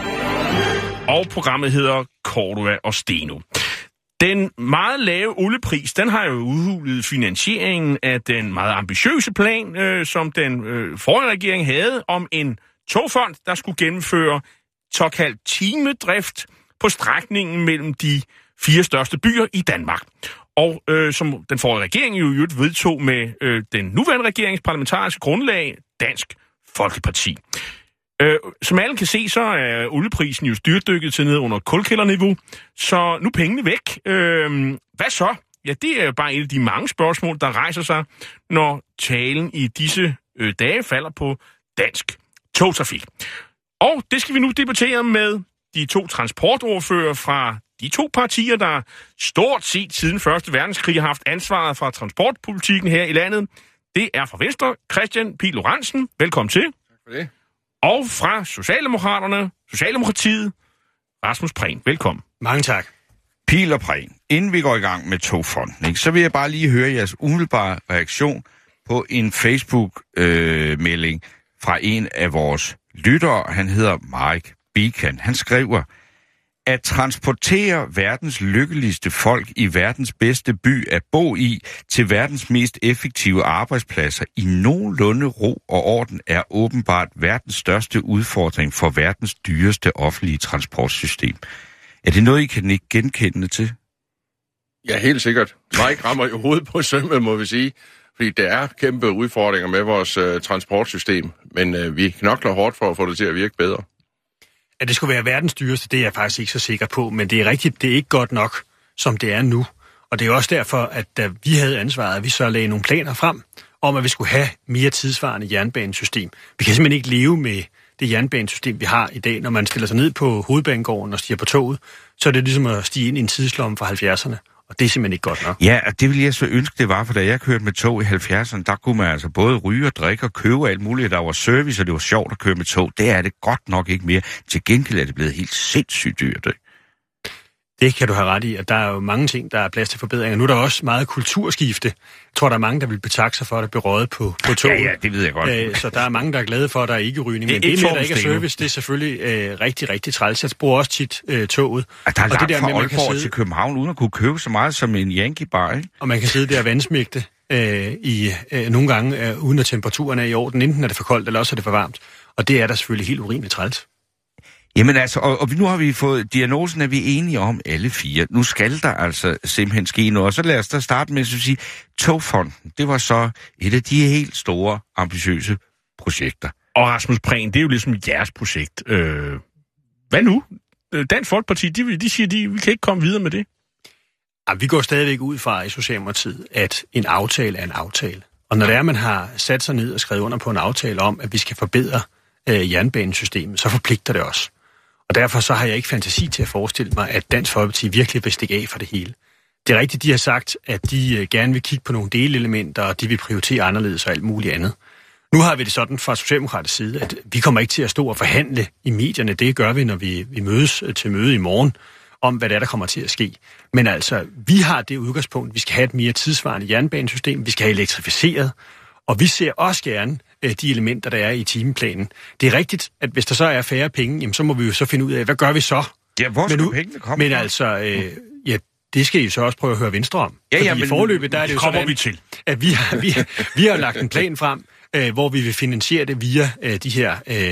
Og programmet hedder Cordua og Steno. Den meget lave oliepris, den har jo udhulet finansieringen af den meget ambitiøse plan, øh, som den øh, forrige regering havde om en togfond, der skulle gennemføre såkaldt timedrift på strækningen mellem de fire største byer i Danmark. Og øh, som den forrige regering jo i vedtog med øh, den nuværende regerings parlamentariske grundlag, Dansk Folkeparti. Øh, som alle kan se, så er olieprisen jo styrtdykket til ned under kulkælderniveau, så nu er pengene væk. Øh, hvad så? Ja, det er bare et af de mange spørgsmål, der rejser sig, når talen i disse øh, dage falder på dansk togtrafik. Og det skal vi nu debattere med de to transportordfører fra de to partier, der stort set siden første verdenskrig har haft ansvaret for transportpolitikken her i landet. Det er fra Venstre, Kristian Pihl Lorentzen. Velkommen til. Tak for det. Og fra Socialdemokraterne, Socialdemokratiet, Rasmus Prehn. Velkommen. Mange tak. Pihl og Prehn, inden vi går i gang med Togfonden, ikke, så vil jeg bare lige høre jeres umiddelbare reaktion på en Facebook-melding øh, fra en af vores lyttere. Han hedder Mark Beacon. Han skriver: at transportere verdens lykkeligste folk i verdens bedste by at bo i til verdens mest effektive arbejdspladser i nogenlunde ro og orden er åbenbart verdens største udfordring for verdens dyreste offentlige transportsystem. Er det noget, I kan ikke genkende til? Ja, helt sikkert. Mike rammer jo hovedet på sømmet, må vi sige. Fordi der er kæmpe udfordringer med vores uh, transportsystem, men uh, vi knokler hårdt for at få det til at virke bedre. At det skulle være verdens dyreste, det er jeg faktisk ikke så sikker på, men det er rigtigt, det er ikke godt nok, som det er nu. Og det er også derfor, at da vi havde ansvaret, at vi så lagde nogle planer frem om, at vi skulle have mere tidsvarende jernbanesystem. Vi kan simpelthen ikke leve med det jernbanesystem, vi har i dag. Når man stiller sig ned på Hovedbanegården og stiger på toget, så er det ligesom at stige ind i en tidslomme fra halvfjerdserne. Og det er simpelthen ikke godt nok. Ja, og det ville jeg så ønske, det var, for da jeg kørte med tog i halvfjerdserne, der kunne man altså både ryge og drikke og købe alt muligt. Der var service, og det var sjovt at køre med tog. Det er det godt nok ikke mere. Til gengæld er det blevet helt sindssygt dyrt. Det kan du have ret i, at der er jo mange ting, der er plads til forbedringer. Nu er der også meget kulturskifte. Jeg tror, der er mange, der vil betakke sig for at blive røget på, på toget. Ja, ja, det ved jeg godt. Æ, så der er mange, der er glade for, at der er ikke rygning. Men det, det med, der ikke er service, det er selvfølgelig øh, rigtig, rigtig træls. Jeg bruger også tit øh, toget. At der er og det der fra med, Aalborg sidde... til København, uden at kunne købe så meget som en Yankee bar, ikke? Og man kan sidde der og vandsmægte øh, i, øh, nogle gange, øh, uden at temperaturen er i orden. Enten er det for koldt, eller også er det for varmt. Og det er der selvfølgelig helt urimeligt træls. Jamen altså, og, og nu har vi fået diagnosen, at vi er enige om alle fire. Nu skal der altså simpelthen ske noget. Og så lad os da starte med at sige, Togfonden, det var så et af de helt store, ambitiøse projekter. Og Rasmus Prehn, det er jo ligesom jeres projekt. Øh, hvad nu? Dansk Folkeparti, de, de siger, de vi kan ikke komme videre med det. Ja, vi går stadigvæk ud fra i Socialdemokratiet, at en aftale er en aftale. Og når det er, man har sat sig ned og skrevet under på en aftale om, at vi skal forbedre øh, jernbanesystemet, så forpligter det os. Og derfor så har jeg ikke fantasi til at forestille mig, at Dansk Folkeparti virkelig vil stikke af for det hele. Det er rigtigt, de har sagt, at de gerne vil kigge på nogle delelementer, og de vil prioritere anderledes og alt muligt andet. Nu har vi det sådan fra Socialdemokratisk side, at vi kommer ikke til at stå og forhandle i medierne. Det gør vi, når vi, vi mødes til møde i morgen, om hvad det er, der kommer til at ske. Men altså, vi har det udgangspunkt, vi skal have et mere tidsvarende jernbanesystem, vi skal have elektrificeret, og vi ser også gerne de elementer, der er i timeplanen. Det er rigtigt, at hvis der så er færre penge, jamen, så må vi jo så finde ud af, hvad gør vi så? Ja, hvor skal men nu, pengene komme Men fra? altså, øh, ja, det skal I så også prøve at høre Venstre om. Ja, ja, Fordi men i forløbet, der er det jo sådan, vi til. at vi har, vi, vi har lagt en plan frem, øh, hvor vi vil finansiere det via øh, de her øh,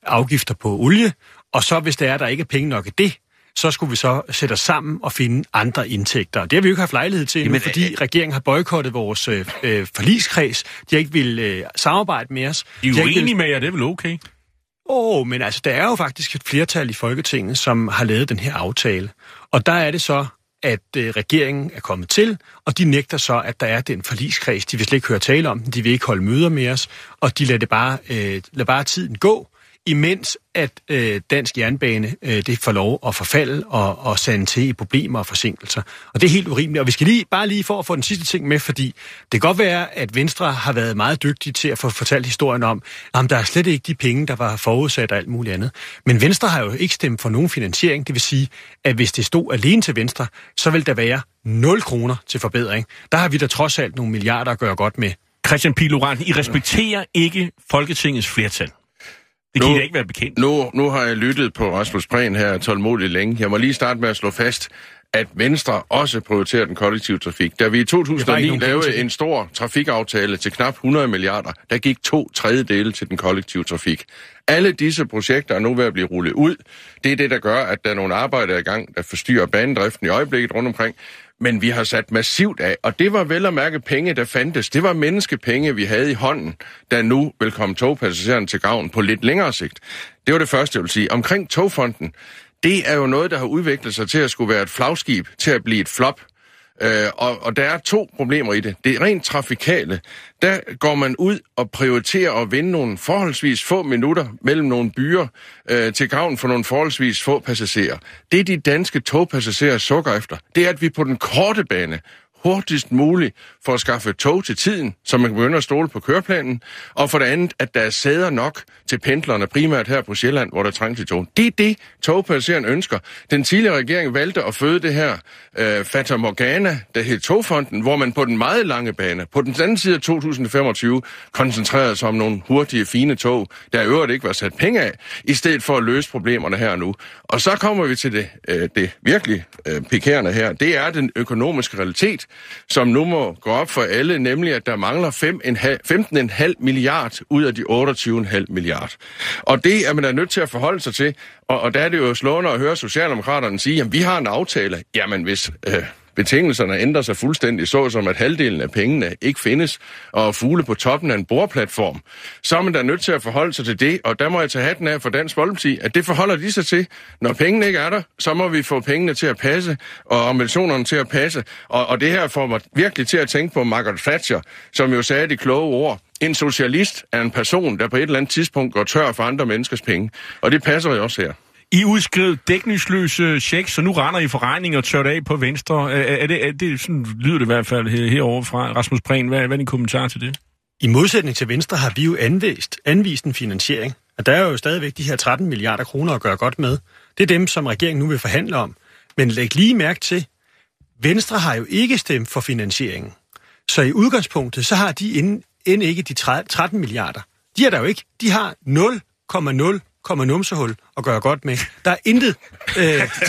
afgifter på olie, og så hvis det er, der ikke er penge nok i det, så skulle vi så sætte os sammen og finde andre indtægter. Det har vi jo ikke haft lejlighed til endnu, fordi regeringen har boykottet vores øh, forligskreds. De har ikke vil øh, samarbejde med os. I er jo enige vil... med jer, det er vel okay? Åh, oh, men altså, der er jo faktisk et flertal i Folketinget, som har lavet den her aftale. Og der er det så, at øh, regeringen er kommet til, og de nægter så, at der er den forligskreds. De vil slet ikke høre tale om den, de vil ikke holde møder med os, og de lader, det bare, øh, lader bare tiden gå, imens at øh, dansk jernbane øh, det får lov at forfalde og, og sande til i problemer og forsinkelser. Og det er helt urimeligt. Og vi skal lige, bare lige for at få den sidste ting med, fordi det kan godt være, at Venstre har været meget dygtige til at få fortalt historien om, at der er slet ikke de penge, der var forudsat og alt muligt andet. Men Venstre har jo ikke stemt for nogen finansiering. Det vil sige, at hvis det stod alene til Venstre, så vil der være nul kroner til forbedring. Der har vi da trods alt nogle milliarder at gøre godt med. Christian Pihl Lorentzen, I respekterer ikke Folketingets flertal. Det kan nu, ikke være bekendt. Nu, nu har jeg lyttet på Rasmus Prehn her tålmodigt længe. Jeg må lige starte med at slå fast, at Venstre også prioriterer den kollektive trafik. Da vi i to tusind og ni lavede en stor trafikaftale til knap hundrede milliarder, der gik to tredjedele til den kollektive trafik. Alle disse projekter er nu ved at blive rullet ud. Det er det, der gør, at der er nogle arbejder i gang, der forstyrrer banedriften i øjeblikket rundt omkring. Men vi har sat massivt af, og det var vel at mærke penge, der fandtes. Det var menneskepenge, vi havde i hånden, der nu vil komme togpassagererne til gavn på lidt længere sigt. Det var det første, jeg vil sige. Omkring Togfonden, det er jo noget, der har udviklet sig til at skulle være et flagskib, til at blive et flop. Øh, og, og der er to problemer i det. Det er rent trafikale. Der går man ud og prioriterer at vinde nogle forholdsvis få minutter mellem nogle byer øh, til gavn for nogle forholdsvis få passagerer. Det de danske togpassagerer sukker efter, det er, at vi på den korte bane hurtigst muligt for at skaffe tog til tiden, så man kan begynde at stole på køreplanen, og for det andet, at der er sæder nok til pendlerne, primært her på Sjælland, hvor der trænges i tog. Det er det, togpassageren ønsker. Den tidligere regering valgte at føde det her øh, Fata Morgana, der hed Togfonden, hvor man på den meget lange bane, på den anden side af to tusind femogtyve, koncentrerede sig om nogle hurtige, fine tog, der i øvrigt ikke var sat penge af, i stedet for at løse problemerne her og nu. Og så kommer vi til det, øh, det virkelig øh, pikerende her. Det er den økonomiske realitet, som nu må gå op for alle, nemlig at der mangler femten komma fem milliard ud af de otteogtyve komma fem milliard. Og det er man er nødt til at forholde sig til, og, og der er det jo slående at høre Socialdemokraterne sige, at vi har en aftale. Jamen hvis øh, betingelserne ændrer sig fuldstændig, så som at halvdelen af pengene ikke findes, og fugle på toppen af en bordplatform, så er man da nødt til at forholde sig til det, og der må jeg tage hatten af for Dansk Folkeparti, at det forholder de sig til. Når pengene ikke er der, så må vi få pengene til at passe, og ambitionerne til at passe, og, og det her får mig virkelig til at tænke på Margaret Thatcher, som jo sagde de kloge ord. En socialist er en person, der på et eller andet tidspunkt går tør for andre menneskers penge, og det passer jo også her. I udskrev dækningsløse checks, så nu render I for regning og tørt af på Venstre. Er, er det, er det sådan lyder det i hvert fald her, herovre fra Rasmus Prehn. Hvad, hvad er din kommentar til det? I modsætning til Venstre har vi jo anvist, anvist en finansiering. Og der er jo stadigvæk de her tretten milliarder kroner at gøre godt med. Det er dem, som regeringen nu vil forhandle om. Men læg lige mærke til, Venstre har jo ikke stemt for finansieringen. Så i udgangspunktet, så har de end, end ikke de tretten milliarder. De er der jo ikke. De har nul komma nul komma numsehul at gøre godt med. Der er intet... Øh...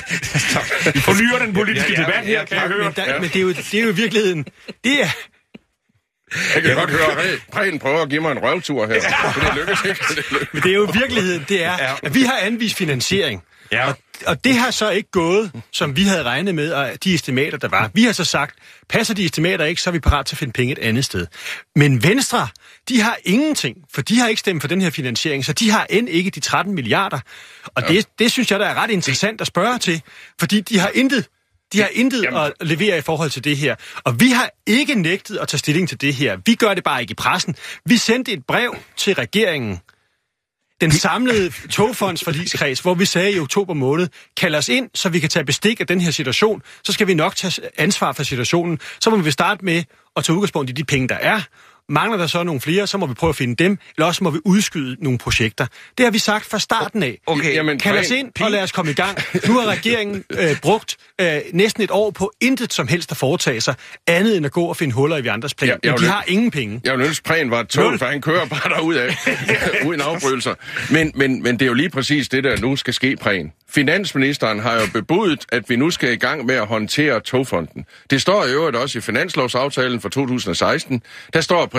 Vi fornyer den politiske ja, ja, debat her, ja, kan jeg høre. Men, der, ja. men det, er jo, det er jo i virkeligheden... Det er... Jeg kan ja. godt høre, at Prehn prøver at give mig en røvtur her. For det lykkes ikke. Det lykkes. Men det er jo i virkeligheden, det er, at vi har anvist finansiering. Ja. Og, og det har så ikke gået, som vi havde regnet med, og de estimater, der var. Vi har så sagt, passer de estimater ikke, så er vi parat til at finde penge et andet sted. Men Venstre, de har ingenting, for de har ikke stemt for den her finansiering, så de har end ikke de tretten milliarder. Og det, det synes jeg, der er ret interessant at spørge til, fordi de har intet. De har intet Jamen. at levere i forhold til det her. Og vi har ikke nægtet at tage stilling til det her. Vi gør det bare ikke i pressen. Vi sendte et brev til regeringen, den samlede togfondsforligskreds, hvor vi sagde i oktober måned, kald os ind, så vi kan tage bestik af den her situation. Så skal vi nok tage ansvar for situationen. Så må vi starte med at tage udgangspunkt i de penge, der er. Mangler der så nogle flere, så må vi prøve at finde dem, eller også må vi udskyde nogle projekter. Det har vi sagt fra starten af. Okay, jamen, Kald os ind og lad os komme i gang. Nu har regeringen øh, brugt øh, næsten et år på intet som helst at foretage sig, andet end at gå og finde huller i vi andres plan. Ja, men de har ingen penge. Jeg vil ønske, Prehn var et tog, for han kører bare derudad, uden afbrydelser. Men, men, men det er jo lige præcis det, der nu skal ske, Prehn. Finansministeren har jo bebudet, at vi nu skal i gang med at håndtere Togfonden. Det står i øvrigt også i finanslovsaftalen for to tusind og seksten. Der står præcis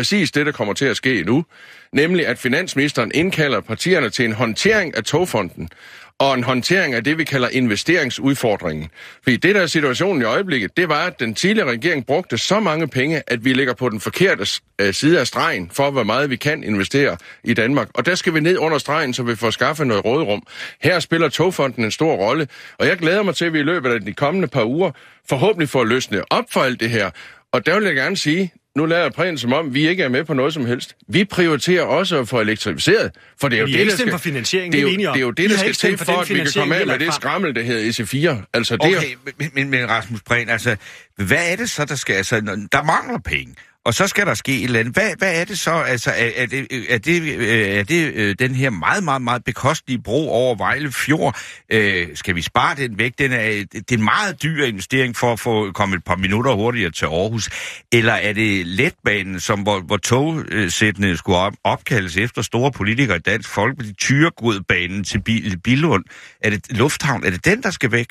præcis det, der kommer til at ske nu, nemlig at finansministeren indkalder partierne til en håndtering af togfonden, og en håndtering af det, vi kalder investeringsudfordringen. Fordi det, der er situationen i øjeblikket, det var, at den tidligere regering brugte så mange penge, at vi ligger på den forkerte side af stregen for, hvor meget vi kan investere i Danmark. Og der skal vi ned under stregen, så vi får skaffet noget råderum. Her spiller togfonden en stor rolle, og jeg glæder mig til, at vi i løbet af de kommende par uger forhåbentlig får løsnet op for alt det her. Og der vil jeg gerne sige, nu lader jeg prægen som om, vi ikke er med på noget som helst. Vi prioriterer også at få elektrificeret, for det er jo det, der skal, for finansiering, det er jo, det er det, er jo det, der skal til for, at vi kan komme af med det skrammel, der hedder E C fire. Altså, det okay, er... men, men, men Rasmus Prehn, altså, hvad er det så, der skal... Altså, der mangler penge, og så skal der ske et eller andet. Hvad, hvad er det så? Altså, er, er, det, er, det, er det øh, den her meget, meget, meget bekostelige bro over Vejle Fjord? Øh, skal vi spare den væk? Den er, det er en meget dyr investering for at få komme et par minutter hurtigere til Aarhus. Eller er det letbanen, som, hvor, hvor togsættene skulle op, opkaldes efter store politikere i Dansk Folkeparti, Tyregudbanen til Billund? Er det lufthavn? Er det den, der skal væk?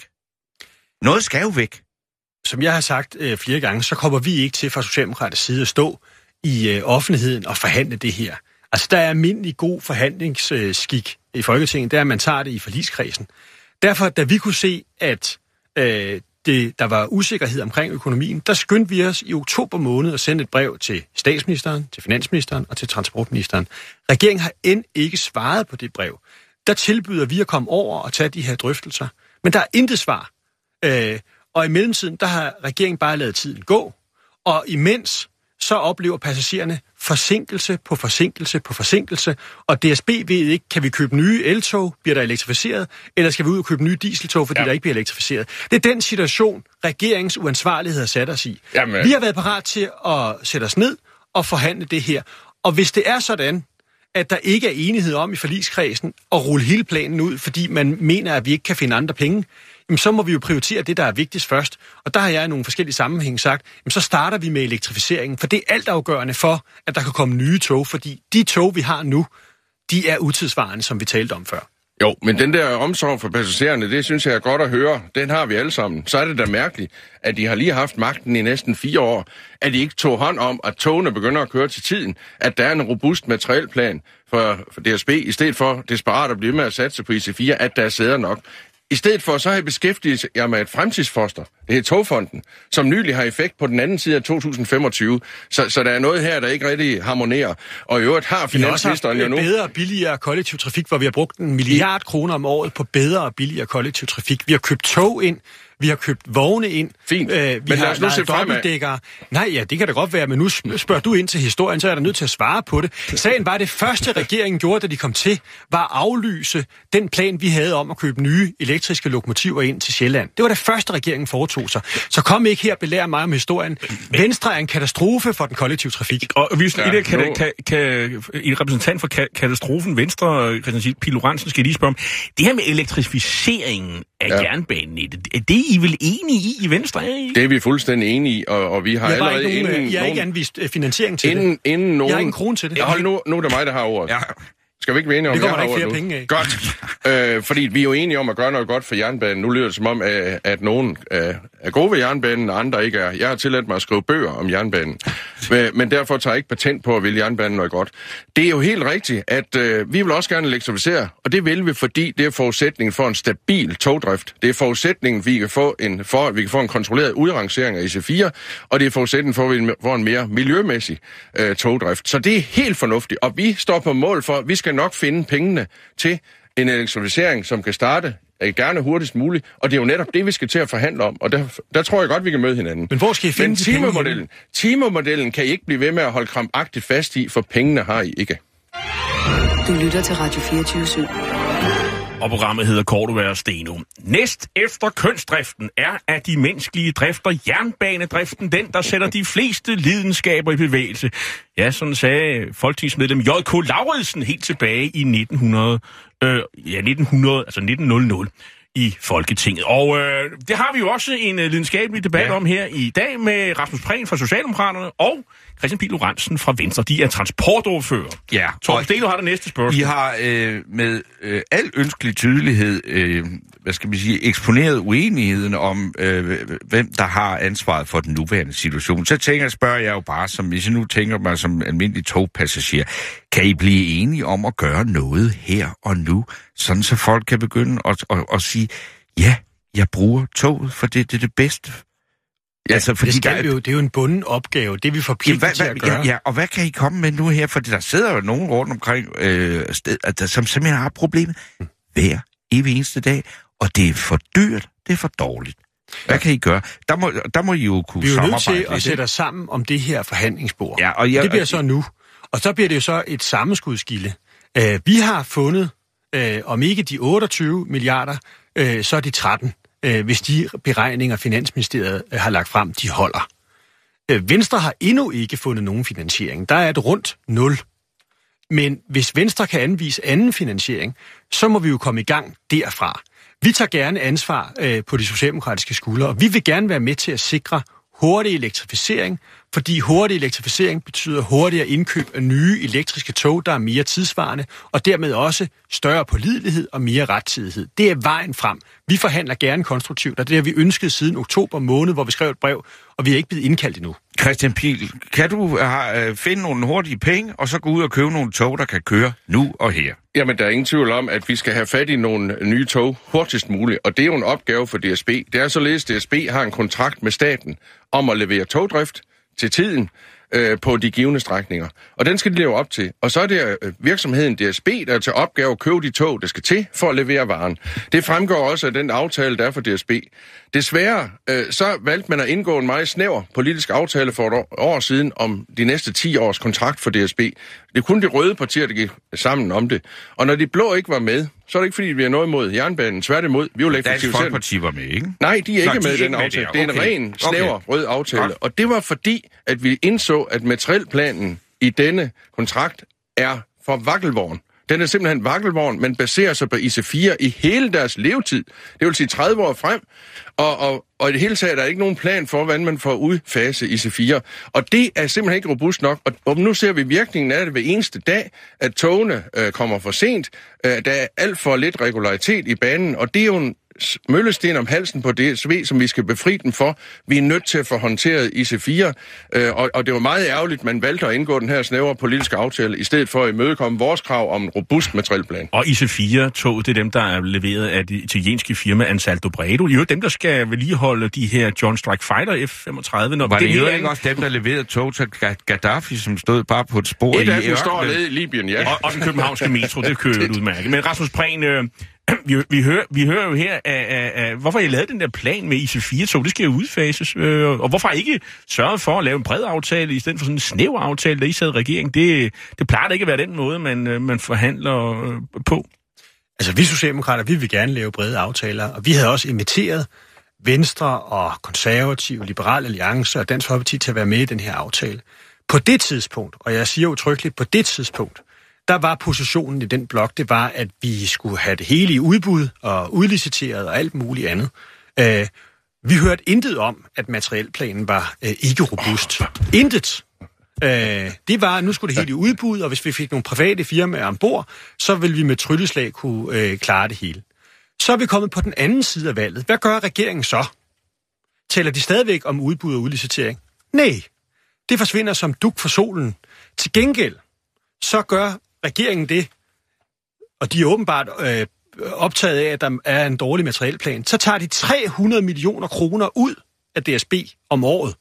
Noget skal jo væk. Som jeg har sagt øh, flere gange, så kommer vi ikke til fra Socialdemokratisk side at stå i øh, offentligheden og forhandle det her. Altså, der er almindelig god forhandlingsskik øh, i Folketinget, der er, at man tager det i forligskredsen. Derfor, da vi kunne se, at øh, det, der var usikkerhed omkring økonomien, der skyndte vi os i oktober måned at sende et brev til statsministeren, til finansministeren og til transportministeren. Regeringen har end ikke svaret på det brev. Der tilbyder vi at komme over og tage de her drøftelser. Men der er intet svar. Øh, Og i mellemtiden, der har regeringen bare ladet tiden gå, og imens så oplever passagererne forsinkelse på forsinkelse på forsinkelse, og D S B ved ikke, kan vi købe nye eltog, bliver der elektrificeret, eller skal vi ud og købe nye dieseltog, fordi ja. der ikke bliver elektrificeret. Det er den situation, regeringens uansvarlighed har sat os i. Jamen. Vi har været parat til at sætte os ned og forhandle det her, og hvis det er sådan, at der ikke er enighed om i forligskredsen at rulle hele planen ud, fordi man mener, at vi ikke kan finde andre penge, jamen så må vi jo prioritere det, der er vigtigst først. Og der har jeg i nogle forskellige sammenhænge sagt, jamen så starter vi med elektrificeringen, for det er altafgørende for, at der kan komme nye tog, fordi de tog, vi har nu, de er utidsvarende, som vi talte om før. Jo, men den der omsorg for passagererne, det synes jeg er godt at høre. Den har vi alle sammen. Så er det da mærkeligt, at de har lige haft magten i næsten fire år, at de ikke tog hånd om, at togene begynder at køre til tiden, at der er en robust materielplan for, for D S B, i stedet for desperat at blive med at satse på E C fire, at der er sæder nok. I stedet for, så har jeg beskæftiget jer med et fremtidsfoster. Det er Togfonden, som nylig har effekt på den anden side af to tusind femogtyve. Så, så der er noget her, der ikke rigtig harmonerer. Og i øvrigt har finansministeren jo nu... bedre og billigere kollektiv trafik, hvor vi har brugt en milliard kroner om året på bedre og billigere kollektiv trafik. Vi har købt tog ind, vi har købt vogne ind. Fint, øh, vi men har lad dobbeltdækkere. Nej, ja, det kan da godt være, men nu spørger du ind til historien, så er der nødt til at svare på det. Sagen var, det første regeringen gjorde, da de kom til, var at aflyse den plan, vi havde om at købe nye elektriske lokomotiver ind til Sjælland. Det var det første, regeringen foretog sig. Så kom ikke her og belære mig om historien. Venstre er en katastrofe for den kollektive trafik. Og hvis ja, det, kan, kan, kan, en repræsentant for ka- katastrofen, Venstre, Christian Pihl Lorentzen, skal lige spørge om, det her med elektrificeringen af ja. jernbanen, er det I vel enige i i Venstre? Er I? Det er vi fuldstændig enige i, og, og vi har jeg allerede... Ikke nogen, inden, jeg har ikke anvist finansiering til inden, det. Inden nogen, jeg har ikke en krone til det. Ja, hold nu, nu er det mig, der har ordet. Ja. Skal vi ikke være enige om, det kommer jeg der har ikke ordet flere nu? Penge af. Godt. øh, fordi vi er jo enige om at gøre noget godt for jernbanen. Nu lyder det som om, at, at nogen øh, er gode ved jernbanen, og andre ikke er. Jeg har tilladt mig at skrive bøger om jernbanen. men, men derfor tager jeg ikke patent på at ville jernbanen noget godt. Det er jo helt rigtigt, at øh, vi vil også gerne elektrificere, og det vil vi, fordi det er forudsætningen for en stabil togdrift. Det er forudsætningen, vi kan få en, for, at vi kan få en kontrolleret udrangering af E C fire, og det er forudsætningen for, at vi får en mere miljømæssig øh, togdrift. Så det er helt fornuftigt, og vi står på mål for, at vi skal nok finde pengene til en elektrificering, som kan starte gerne hurtigst muligt, og det er jo netop det, vi skal til at forhandle om, og der, der tror jeg godt, vi kan møde hinanden. Men hvor skal I finde Men timemodellen, timemodellen kan I ikke blive ved med at holde krampagtigt fast i, for pengene har I ikke. Du lytter til Radio fireogtyve syv. Og programmet hedder Cordua og Steno. Næst efter kønsdriften er af de menneskelige drifter jernbanedriften den, der sætter de fleste lidenskaber i bevægelse. Ja, sådan sagde folketingsmedlem J K Lauridsen helt tilbage i nitten hundrede, øh, ja, nitten hundrede, altså nitten hundrede. i Folketinget. Og øh, det har vi jo også en øh, lidenskabelig debat ja. om her i dag med Rasmus Prehn fra Socialdemokraterne og Kristian Pihl Lorentzen fra Venstre. De er transportordfører. Ja. Torben Steno har det næste spørgsmål. Vi har øh, med øh, al ønskelig tydelighed, øh, hvad skal man sige, eksponeret uenigheden om, øh, hvem der har ansvaret for den nuværende situation. Så tænker jeg, spørger jeg jo bare, som, hvis jeg nu tænker mig som almindelig togpassager, kan I blive enige om at gøre noget her og nu, sådan så folk kan begynde at, at, at sige, ja, jeg bruger toget, for det, det er det bedste. Ja, altså, fordi det, skal der, jo, det er jo en bunden opgave, det er vi forpligtet ja, til at gøre. Ja, ja, og hvad kan I komme med nu her? Fordi der sidder jo nogen rundt omkring, øh, sted, der, som simpelthen har problemet hver evig eneste dag, og det er for dyrt, det er for dårligt. Hvad ja. kan I gøre? Der må, der må I jo kunne samarbejde. Vi er jo nødt til at sætte os sammen om det her forhandlingsbord. Ja, og jeg, det bliver så nu. Og så bliver det jo så et sammenskudskilde. Uh, vi har fundet, uh, om ikke de otteogtyve milliarder, uh, så er de tretten. Hvis de beregninger, Finansministeriet har lagt frem, de holder. Venstre har endnu ikke fundet nogen finansiering. Der er et rundt nul. Men hvis Venstre kan anvise anden finansiering, så må vi jo komme i gang derfra. Vi tager gerne ansvar øh, på de socialdemokratiske skuldre, og vi vil gerne være med til at sikre hurtig elektrificering, fordi hurtig elektrificering betyder hurtigere indkøb af nye elektriske tog, der er mere tidsvarende, og dermed også større pålidelighed og mere rettidighed. Det er vejen frem. Vi forhandler gerne konstruktivt, og det har vi ønsket siden oktober måned, hvor vi skrev et brev, og vi er ikke blevet indkaldt endnu. Kristian Pihl, kan du uh, finde nogle hurtige penge, og så gå ud og købe nogle tog, der kan køre nu og her? Jamen, der er ingen tvivl om, at vi skal have fat i nogle nye tog hurtigst muligt, og det er jo en opgave for D S B. Det er således, at D S B har en kontrakt med staten om at levere togdrift til tiden øh, på de givne strækninger. Og den skal de leve op til. Og så er det øh, virksomheden D S B, der er til opgave at købe de tog, der skal til for at levere varen. Det fremgår også af den aftale, der er for D S B. Desværre øh, så valgte man at indgå en meget snæver politisk aftale for et år, år siden om de næste ti års kontrakt for D S B. Det er kun de røde partier, der gik sammen om det. Og når de blå ikke var med, så er det ikke fordi, vi er noget imod jernbanen. Tværtimod, vi vil Dansk Folkeparti var med, ikke? Nej, de er ikke Nå, med i de den aftale. det, det er en ren, snæver, okay. rød aftale. Okay. Og det var fordi, at vi indså, at materielplanen i denne kontrakt er for vakkelvogn. Den er simpelthen vakkelvogn, men baserer sig på I C fire i hele deres levetid. Det vil sige tredive år frem, og, og, og i det hele taget er der ikke nogen plan for, hvordan man får udfase I C fire. Og det er simpelthen ikke robust nok, og, og nu ser vi virkningen af det hver eneste dag, at togene øh, kommer for sent. Øh, der er alt for lidt regularitet i banen, og det er jo en møllesten om halsen på D S B, som vi skal befri dem for. Vi er nødt til at få håndteret I C fire, øh, og, og det var meget ærgerligt, man valgte at indgå den her snævre politiske aftale, i stedet for at imødekomme vores krav om en robust materielplan. Og I C fire-tog, det er dem, der er leveret af det italienske firma Ansaldo Brado. Det er jo dem, der skal vedligeholde de her Joint Strike Fighter F femogtredive. Når var det, det jo ikke en... også dem, der leverede tog til Gaddafi, som stod bare på et spor et i af dem står nede i Libyen, ja. Og, og den københavnske metro, det kører jo udmærket. Men Rasmus Prehn, øh, vi, vi, hører, vi hører jo her, af, af, af, hvorfor I lavede den der plan med I C fire-tog, det skal jo udfases, øh, og hvorfor har I ikke sørget for at lave en bred aftale, i stedet for sådan en snæver aftale, da I sad i regeringen? Det, det plejer da ikke at være den måde, man, man forhandler øh, på. Altså, vi socialdemokrater, vi vil gerne lave brede aftaler, og vi havde også inviteret Venstre og Konservative, Liberal Alliance og Dansk Folkeparti til at være med i den her aftale. På det tidspunkt, og jeg siger udtrykkeligt på det tidspunkt, der var positionen i den blok, det var, at vi skulle have det hele i udbud og udliciteret og alt muligt andet. Øh, vi hørte intet om, at materielplanen var øh, ikke robust. Intet. Øh, det var, at nu skulle det hele i udbud, og hvis vi fik nogle private firmaer ombord, så ville vi med trylleslag kunne øh, klare det hele. Så er vi kommet på den anden side af valget. Hvad gør regeringen så? Taler de stadigvæk om udbud og udlicitering? Nej, det forsvinder som dug for solen. Til gengæld, så gør regeringen det, og de er åbenbart øh, optaget af, at der er en dårlig materielplan, så tager de tre hundrede millioner kroner ud af D S B om året.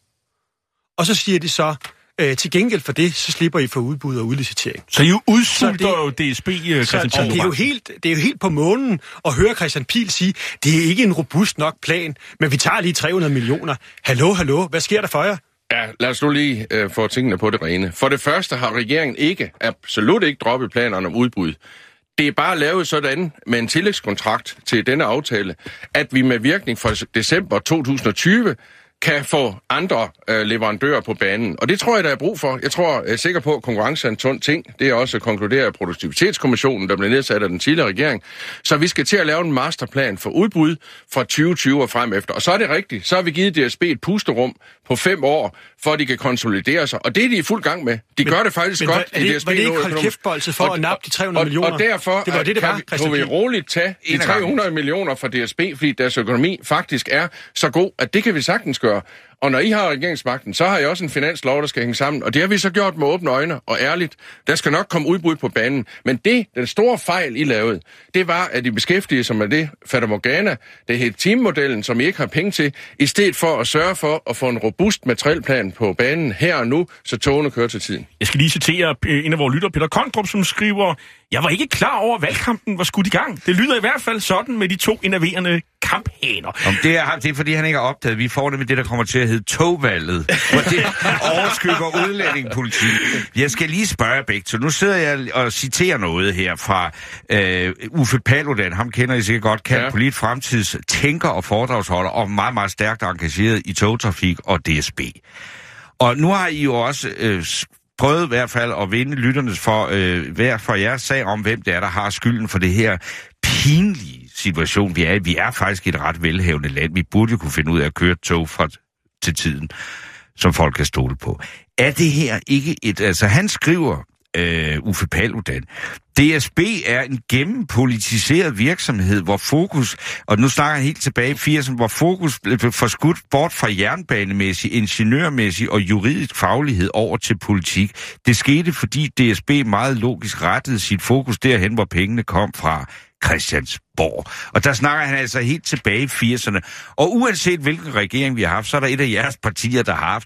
Og så siger de så, øh, til gengæld for det, så slipper I for udbud og udlicitering. Så I udsulter jo D S B, Christian Pihl. Det er jo helt, det er jo helt på månen at høre Christian Pihl sige, det er ikke en robust nok plan, men vi tager lige tre hundrede millioner. Hallo, hallo, hvad sker der for jer? Ja, lad os nu lige øh, få tingene på det rene. For det første har regeringen ikke, absolut ikke droppet planerne om udbud. Det er bare lavet sådan med en tillægskontrakt til denne aftale, at vi med virkning fra december to tusind og tyve kan få andre øh, leverandører på banen. Og det tror jeg, der er brug for. Jeg tror, jeg er sikker på, at konkurrence er en tund ting. Det er også konkluderet af Produktivitetskommissionen, der blev nedsat af den tidligere regering. Så vi skal til at lave en masterplan for udbud fra tyve tyve og frem efter. Og så er det rigtigt. Så har vi givet D S B et pusterum på fem år, for at de kan konsolidere sig. Og det er de i fuld gang med. De men, gør det faktisk men, godt i D S B. Var det ikke holdt kæftbolse for og, at nappe de tre hundrede og, millioner? Og derfor det var det, det var, kan, kan vi roligt tage de tre hundrede millioner fra D S B, fordi deres økonomi faktisk er så god, at det kan vi sagtens gøre. Og når I har regeringsmagten, så har I også en finanslov, der skal hænge sammen. Og det har vi så gjort med åbne øjne og ærligt. Der skal nok komme udbud på banen. Men det, den store fejl, I lavede, det var, at I beskæftigede sig med det Fata Morgana, det hed teammodellen, som I ikke har penge til, i stedet for at sørge for at få en robust materielplan på banen her og nu, så togene kører til tiden. Jeg skal lige citere en af vores lytter, Peter Kondrup, som skriver: Jeg var ikke klar over, at valgkampen var skudt i gang. Det lyder i hvert fald sådan med de to innerverende kamphaner. Om det, er, det er, fordi han ikke har opdaget. Vi får det med det, der kommer til at hedde togvalget, hvor det overskygger udlændingepolitik. Jeg skal lige spørge jer begge. Så nu sidder jeg og citerer noget her fra øh, Uffe Paludan. Ham kender I sikkert godt. Kan ja. Polit fremtids tænker og foredragsholder, og meget, meget stærkt engageret i togtrafik og D S B. Og nu har I jo også øh, prøvet i hvert fald at vinde lytternes for øh, hver for jeres sag om, hvem det er, der har skylden for det her pinlige situation, vi er i. Vi er faktisk et ret velhavende land. Vi burde jo kunne finde ud af at køre tog fra til tiden, som folk kan stole på. Er det her ikke et... Altså, han skriver, øh, Uffe Paludan, D S B er en gennempolitiseret virksomhed, hvor fokus, og nu snakker han helt tilbage i firserne, hvor fokus blev forskudt bort fra jernbanemæssig, ingeniørmæssig og juridisk faglighed over til politik. Det skete, fordi D S B meget logisk rettede sit fokus derhen, hvor pengene kom fra. Christiansborg. Og der snakker han altså helt tilbage i firserne. Og uanset hvilken regering vi har haft, så er der et af jeres partier, der har haft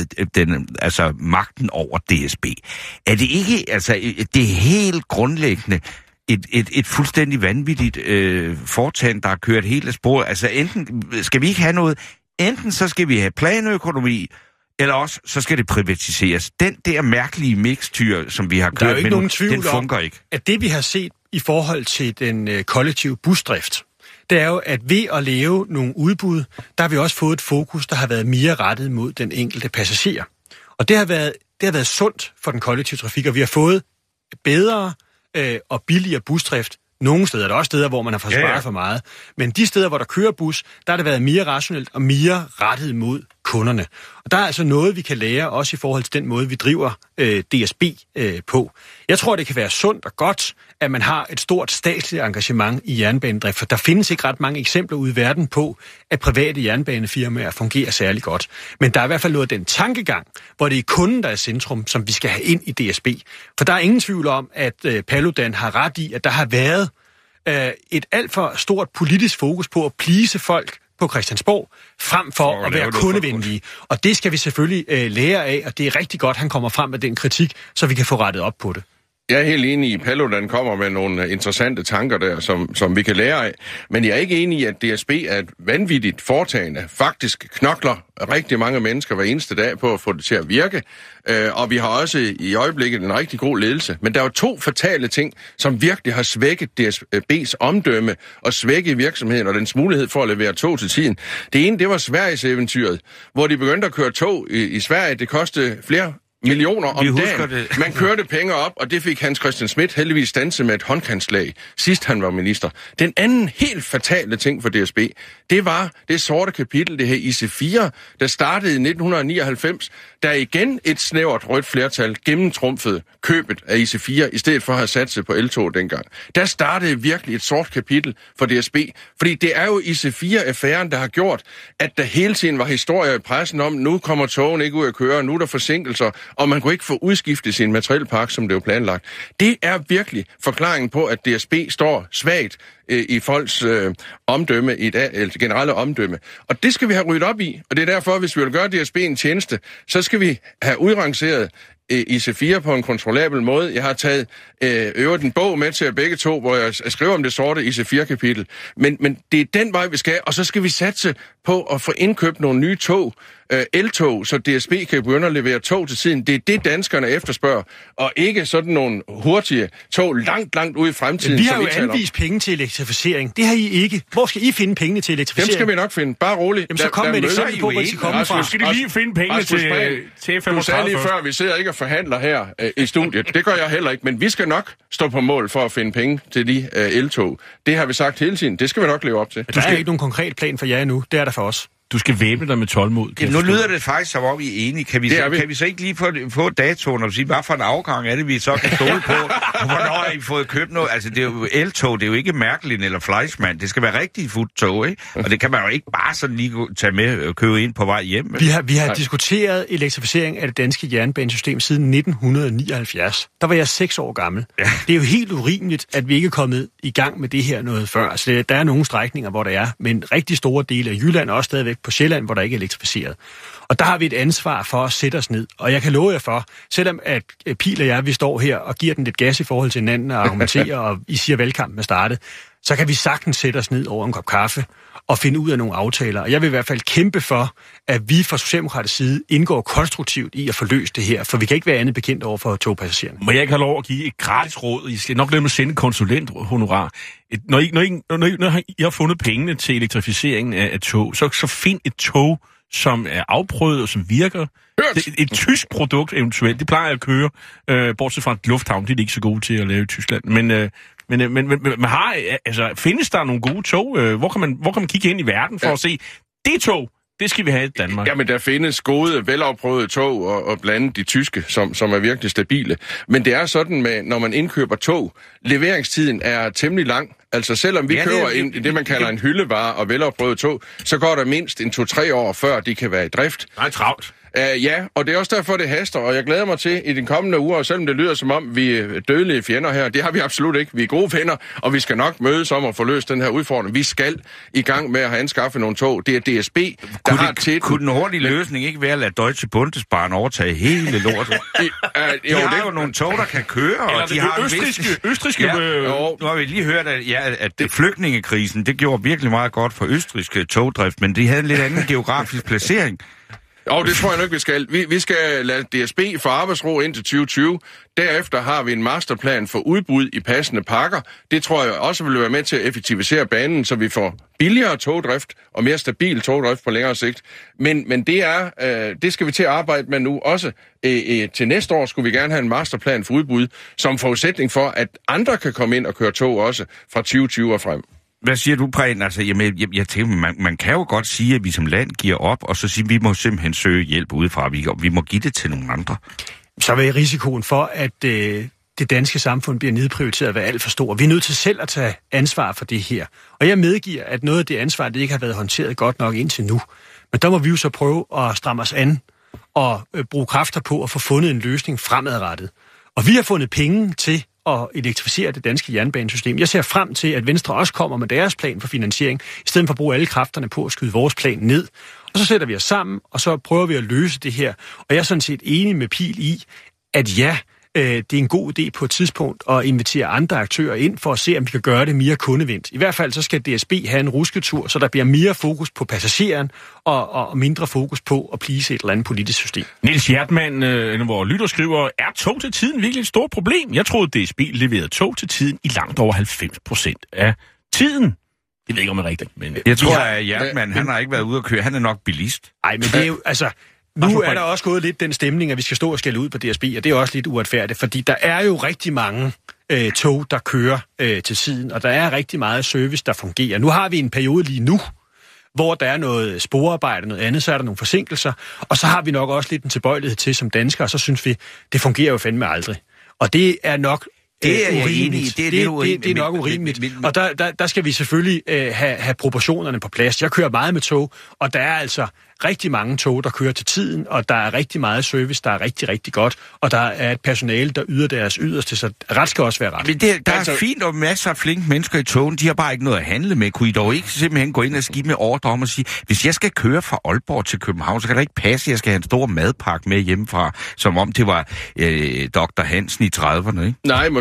den, altså magten over D S B. Er det ikke, altså det er helt grundlæggende et, et, et fuldstændig vanvittigt øh, foretagende, der har kørt hele sporet? Altså enten skal vi ikke have noget, enten så skal vi have planøkonomi, eller også så skal det privatiseres. Den der mærkelige mixtyr, som vi har kørt med nu, den fungerer ikke. At det vi har set i forhold til den øh, kollektive busdrift, det er jo, at ved at lave nogle udbud, der har vi også fået et fokus, der har været mere rettet mod den enkelte passager. Og det har været, det har været sundt for den kollektive trafik, og vi har fået bedre øh, og billigere busdrift. Nogle steder, der er også steder, hvor man har fået sparet ja, ja. for meget. Men de steder, hvor der kører bus, der har det været mere rationelt og mere rettet mod kunderne. Og der er altså noget, vi kan lære, også i forhold til den måde, vi driver øh, D S B øh, på. Jeg tror, det kan være sundt og godt, at man har et stort statsligt engagement i jernbanedrift, for der findes ikke ret mange eksempler ude i verden på, at private jernbanefirmaer fungerer særlig godt. Men der er i hvert fald noget af den tankegang, hvor det er kunden, der er centrum, som vi skal have ind i D S B. For der er ingen tvivl om, at øh, Paludan har ret i, at der har været øh, et alt for stort politisk fokus på at please folk på Christiansborg, frem for, for at, at være kundevenlige. Og det skal vi selvfølgelig øh, lære af, og det er rigtig godt, han kommer frem med den kritik, så vi kan få rettet op på det. Jeg er helt enig i, at Paludan kommer med nogle interessante tanker der, som, som vi kan lære af. Men jeg er ikke enig i, at D S B er et vanvittigt foretagende. Faktisk knokler rigtig mange mennesker hver eneste dag på at få det til at virke. Og vi har også i øjeblikket en rigtig god ledelse. Men der er jo to fatale ting, som virkelig har svækket D S B's omdømme og svækket virksomheden og dens mulighed for at levere tog til tiden. Det ene, det var Sveriges eventyret, hvor de begyndte at køre tog i, i Sverige. Det kostede flere millioner om dagen. Det. Man kørte penge op, og det fik Hans Christian Schmidt heldigvis standset med et håndkantslag, sidst han var minister. Den anden helt fatale ting for D S B, det var det sorte kapitel, det her I C fire, der startede i nitten nioghalvfems, der igen et snævert rødt flertal gennemtrumfede købet af I C fire, i stedet for at have sat sig på L-tog dengang. Der startede virkelig et sort kapitel for D S B, fordi det er jo I C fire-affæren, der har gjort, at der hele tiden var historier i pressen om, nu kommer togen ikke ud at køre, nu er der forsinkelser, og man kunne ikke få udskiftet sin materielpark, som det var planlagt. Det er virkelig forklaringen på, at D S B står svagt øh, i folks øh, omdømme, i dag, eller generelle omdømme. Og det skal vi have ryddet op i, og det er derfor, hvis vi vil gøre D S B en tjeneste, så skal vi have udrangeret øh, I C fire på en kontrollabel måde. Jeg har taget øh, øvrigt en bog med til jer begge to, hvor jeg skriver om det sorte I C fire-kapitel. Men, men det er den vej, vi skal, og så skal vi satse på at få indkøbt nogle nye tog, øh, el-tog, så D S B kan begynde at levere tog til tiden. Det er det, danskerne efterspørger, og ikke sådan nogle hurtige tog langt, langt ude i fremtiden. Vi har jo anvist penge til elektrificering. Det har I ikke. Hvor skal I finde pengene til elektrificering? Dem skal vi nok finde. Bare roligt. Jamen, så kom med et eksempel på, hvor de kommer fra. Skal de lige finde pengene til, til F femogtredive? Du sagde lige før, vi sidder ikke og forhandler her øh, i studiet. Det gør jeg heller ikke, men vi skal nok stå på mål for at finde penge til de øh, eltog. Det har vi sagt hele tiden. Det skal vi nok leve op til. Der er ikke nogen konkret plan for jer endnu. Det er der for os. Du skal væbne dig med tålmod. Ja, nu lyder det faktisk, som om I er enige. Kan vi, så, vi. kan vi så ikke lige få, få datoen og sige, hvad for en afgang er det, vi så kan stole på? Og hvornår har I fået købt noget? Altså, det er jo eltog, det er jo ikke Mærkelin eller Fleischmann. Det skal være rigtige futtog, ikke? Og det kan man jo ikke bare sådan lige tage med og købe ind på vej hjem. Vi har, vi har diskuteret elektrificering af det danske jernbanesystem siden nitten nioghalvfjerds. Der var jeg seks år gammel. Ja. Det er jo helt urimeligt, at vi ikke er kommet i gang med det her noget før. Altså, der er nogle strækninger, hvor der er, men rigtig store dele af Jylland og også stadigvæk på Sjælland, hvor der ikke er elektrificeret. Og der har vi et ansvar for at sætte os ned. Og jeg kan love jer for, selvom at Pihl og jeg, vi står her og giver den lidt gas i forhold til hinanden og argumenterer, og I siger, valgkampen er startet, så kan vi sagtens sætte os ned over en kop kaffe og finde ud af nogle aftaler. Og jeg vil i hvert fald kæmpe for, at vi fra Socialdemokratisk side indgår konstruktivt i at få løst det her, for vi kan ikke være andet bekendt over for togpassagererne. Må jeg ikke have lov at give et gratis råd? I skal nok lade mig sende konsulenthonorar. Når I, når, I, når, I, når I har fundet pengene til elektrificeringen af, af tog, så, så find et tog, som er afprøvet og som virker. Et, et tysk produkt eventuelt. Det plejer at køre, øh, bortset fra et lufthavn. Det er de ikke så gode til at lave i Tyskland. Men... Øh, Men, men, men, men har, altså, findes der nogle gode tog? Hvor kan man, hvor kan man kigge ind i verden for ja. at se, det tog, det skal vi have i Danmark? Jamen, der findes gode, velafprøvede tog, og, og blandt andet de tyske, som, som er virkelig stabile. Men det er sådan, med, når man indkøber tog, leveringstiden er temmelig lang. Altså, selvom vi ja, køber det, en, det, man kalder en hyldevare og velafprøvet tog, så går der mindst en to-tre år, før de kan være i drift. Nej, travlt. Uh, ja, og det er også derfor, det haster, og jeg glæder mig til i den kommende uger, selvom det lyder som om, vi er dødelige fjender her, det har vi absolut ikke. Vi er gode venner, og vi skal nok mødes om at få løst den her udfordring. Vi skal i gang med at have anskaffet nogle tog. Det er D S B, der kunne har det, til Kunne den hurtige løsning ikke være at lade Deutsche Bundesbahn overtage hele lortet? uh, de jo, har jo nogle tog, der kan køre, og de har østriske, vist... østriske ja, øh, nu har vi lige hørt, at, ja, at det, flygtningekrisen, det gjorde virkelig meget godt for østriske togdrift, men de havde en lidt anden geografisk placering. Jo, det tror jeg nok, vi skal. Vi, vi skal lade D S B få arbejdsro indtil tyve tyve. Derefter har vi en masterplan for udbud i passende pakker. Det tror jeg også vil være med til at effektivisere banen, så vi får billigere togdrift og mere stabil togdrift på længere sigt. Men, men det, er, øh, det skal vi til at arbejde med nu også. Øh, øh, til næste år skulle vi gerne have en masterplan for udbud, som forudsætning for, at andre kan komme ind og køre tog også fra tyve tyve og frem. Hvad siger du, Preben? Altså, jamen, jeg, jeg tænker, man, man kan jo godt sige, at vi som land giver op, og så sige, at vi må simpelthen søge hjælp udefra. Vi, vi må give det til nogle andre. Så vil risikoen for, at øh, det danske samfund bliver nedprioriteret, være alt for stor. Vi er nødt til selv at tage ansvar for det her. Og jeg medgiver, at noget af det ansvar, det ikke har været håndteret godt nok indtil nu. Men der må vi jo så prøve at stramme os an og øh, bruge kræfter på at få fundet en løsning fremadrettet. Og vi har fundet penge til at elektrificere det danske jernbanesystem. Jeg ser frem til, at Venstre også kommer med deres plan for finansiering, i stedet for at bruge alle kræfterne på at skyde vores plan ned. Og så sætter vi os sammen, og så prøver vi at løse det her. Og jeg er sådan set enig med Pihl i, at ja, øh, det er en god idé på et tidspunkt at invitere andre aktører ind for at se, om vi kan gøre det mere kundevendt. I hvert fald så skal D S B have en rusketur, så der bliver mere fokus på passageren og, og mindre fokus på at please et eller andet politisk system. Niels Hjertmann, øh, hvor lytter skriver, er tog til tiden virkelig et stort problem? Jeg troede, D S B leverede tog til tiden i langt over halvfems procent af tiden. Jeg ved ikke, om det er rigtigt, men... Jeg tror, at Hjertmann, han har ikke været ude at køre. Han er nok bilist. Nej, men det er jo, altså... Nu er der også gået lidt den stemning, at vi skal stå og skælde ud på D S B, og det er også lidt uretfærdigt, fordi der er jo rigtig mange øh, tog, der kører øh, til tiden, og der er rigtig meget service, der fungerer. Nu har vi en periode lige nu, hvor der er noget sporarbejde og noget andet, så er der nogle forsinkelser, og så har vi nok også lidt en tilbøjelighed til som danskere, og så synes vi, det fungerer jo fandme aldrig. Og det er nok... Det er jeg enig i. Det er, det, det, det er nok urimeligt. Og der, der, der skal vi selvfølgelig øh, have, have proportionerne på plads. Jeg kører meget med tog, og der er altså rigtig mange tog, der kører til tiden, og der er rigtig meget service, der er rigtig, rigtig godt, og der er et personale, der yder deres yderste, så ret skal også være ret. Men det, der altså... er fint og masser af flinke mennesker i togen, de har bare ikke noget at handle med. Kunne I dog ikke simpelthen gå ind og give med ordre om at sige, hvis jeg skal køre fra Aalborg til København, så kan det ikke passe, at jeg skal have en stor madpakke med hjemmefra, som om det var øh, doktor Hansen i trediverne, ikke? Nej, måske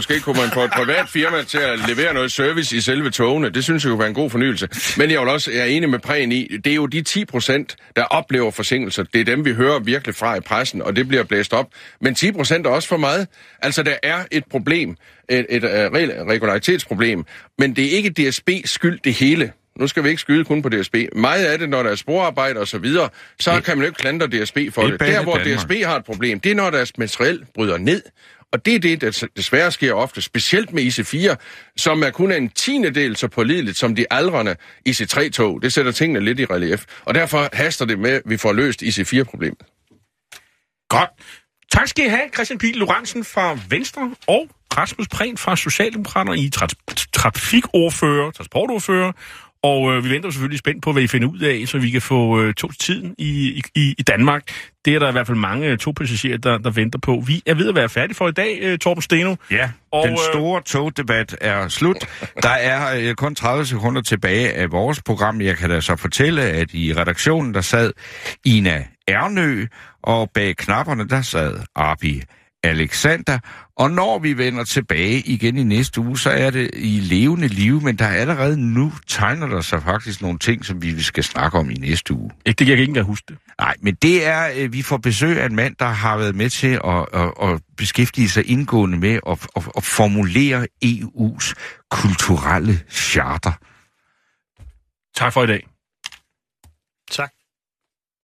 måske kunne man få et privat firma til at levere noget service i selve togene. Det synes jeg kunne være en god fornyelse. Men jeg vil også jeg er enig med Prehn i, det er jo de ti procent, der oplever forsinkelser. Det er dem, vi hører virkelig fra i pressen, og det bliver blæst op. Men ti procent er også for meget. Altså, der er et problem, et, et, et regularitetsproblem, men det er ikke D S B's skyld det hele. Nu skal vi ikke skyde kun på D S B. Meget af det, når der er sporarbejde og så videre, så det, kan man jo ikke klandre D S B for det. Der, hvor Danmark. D S B har et problem, det er, når deres materiel bryder ned. Og det er det, der desværre sker ofte, specielt med I C fire, som er kun en tiendedel så pålideligt som de aldrende I C tre-tog. Det sætter tingene lidt i relief. Og derfor haster det med, at vi får løst I C fire-problemet. Godt. Tak skal I have, Christian Pihl Lorentzen fra Venstre og Rasmus Prehn fra Socialdemokraterne i tra- trafikordfører, transportordfører. Og øh, vi venter selvfølgelig spændt på, hvad I finder ud af, så vi kan få øh, tog tiden i, i, i Danmark. Det er der i hvert fald mange togpassagerer, der, der venter på. Vi er ved at være færdige for i dag, øh, Torben Steno. Ja, og, den store togdebat er slut. Der er øh, kun tredive sekunder tilbage af vores program. Jeg kan da så fortælle, at i redaktionen, der sad Ina Ernø, og bag knapperne, der sad Arbi Alexander. Og når vi vender tilbage igen i næste uge, så er det i levende liv, men der er allerede nu tegner der sig faktisk nogle ting, som vi skal snakke om i næste uge. Ikke det, jeg kan ikke engang huske det. Nej, men det er, vi får besøg af en mand, der har været med til at, at, at beskæftige sig indgående med at, at, at formulere E U's kulturelle charter. Tak for i dag. Tak.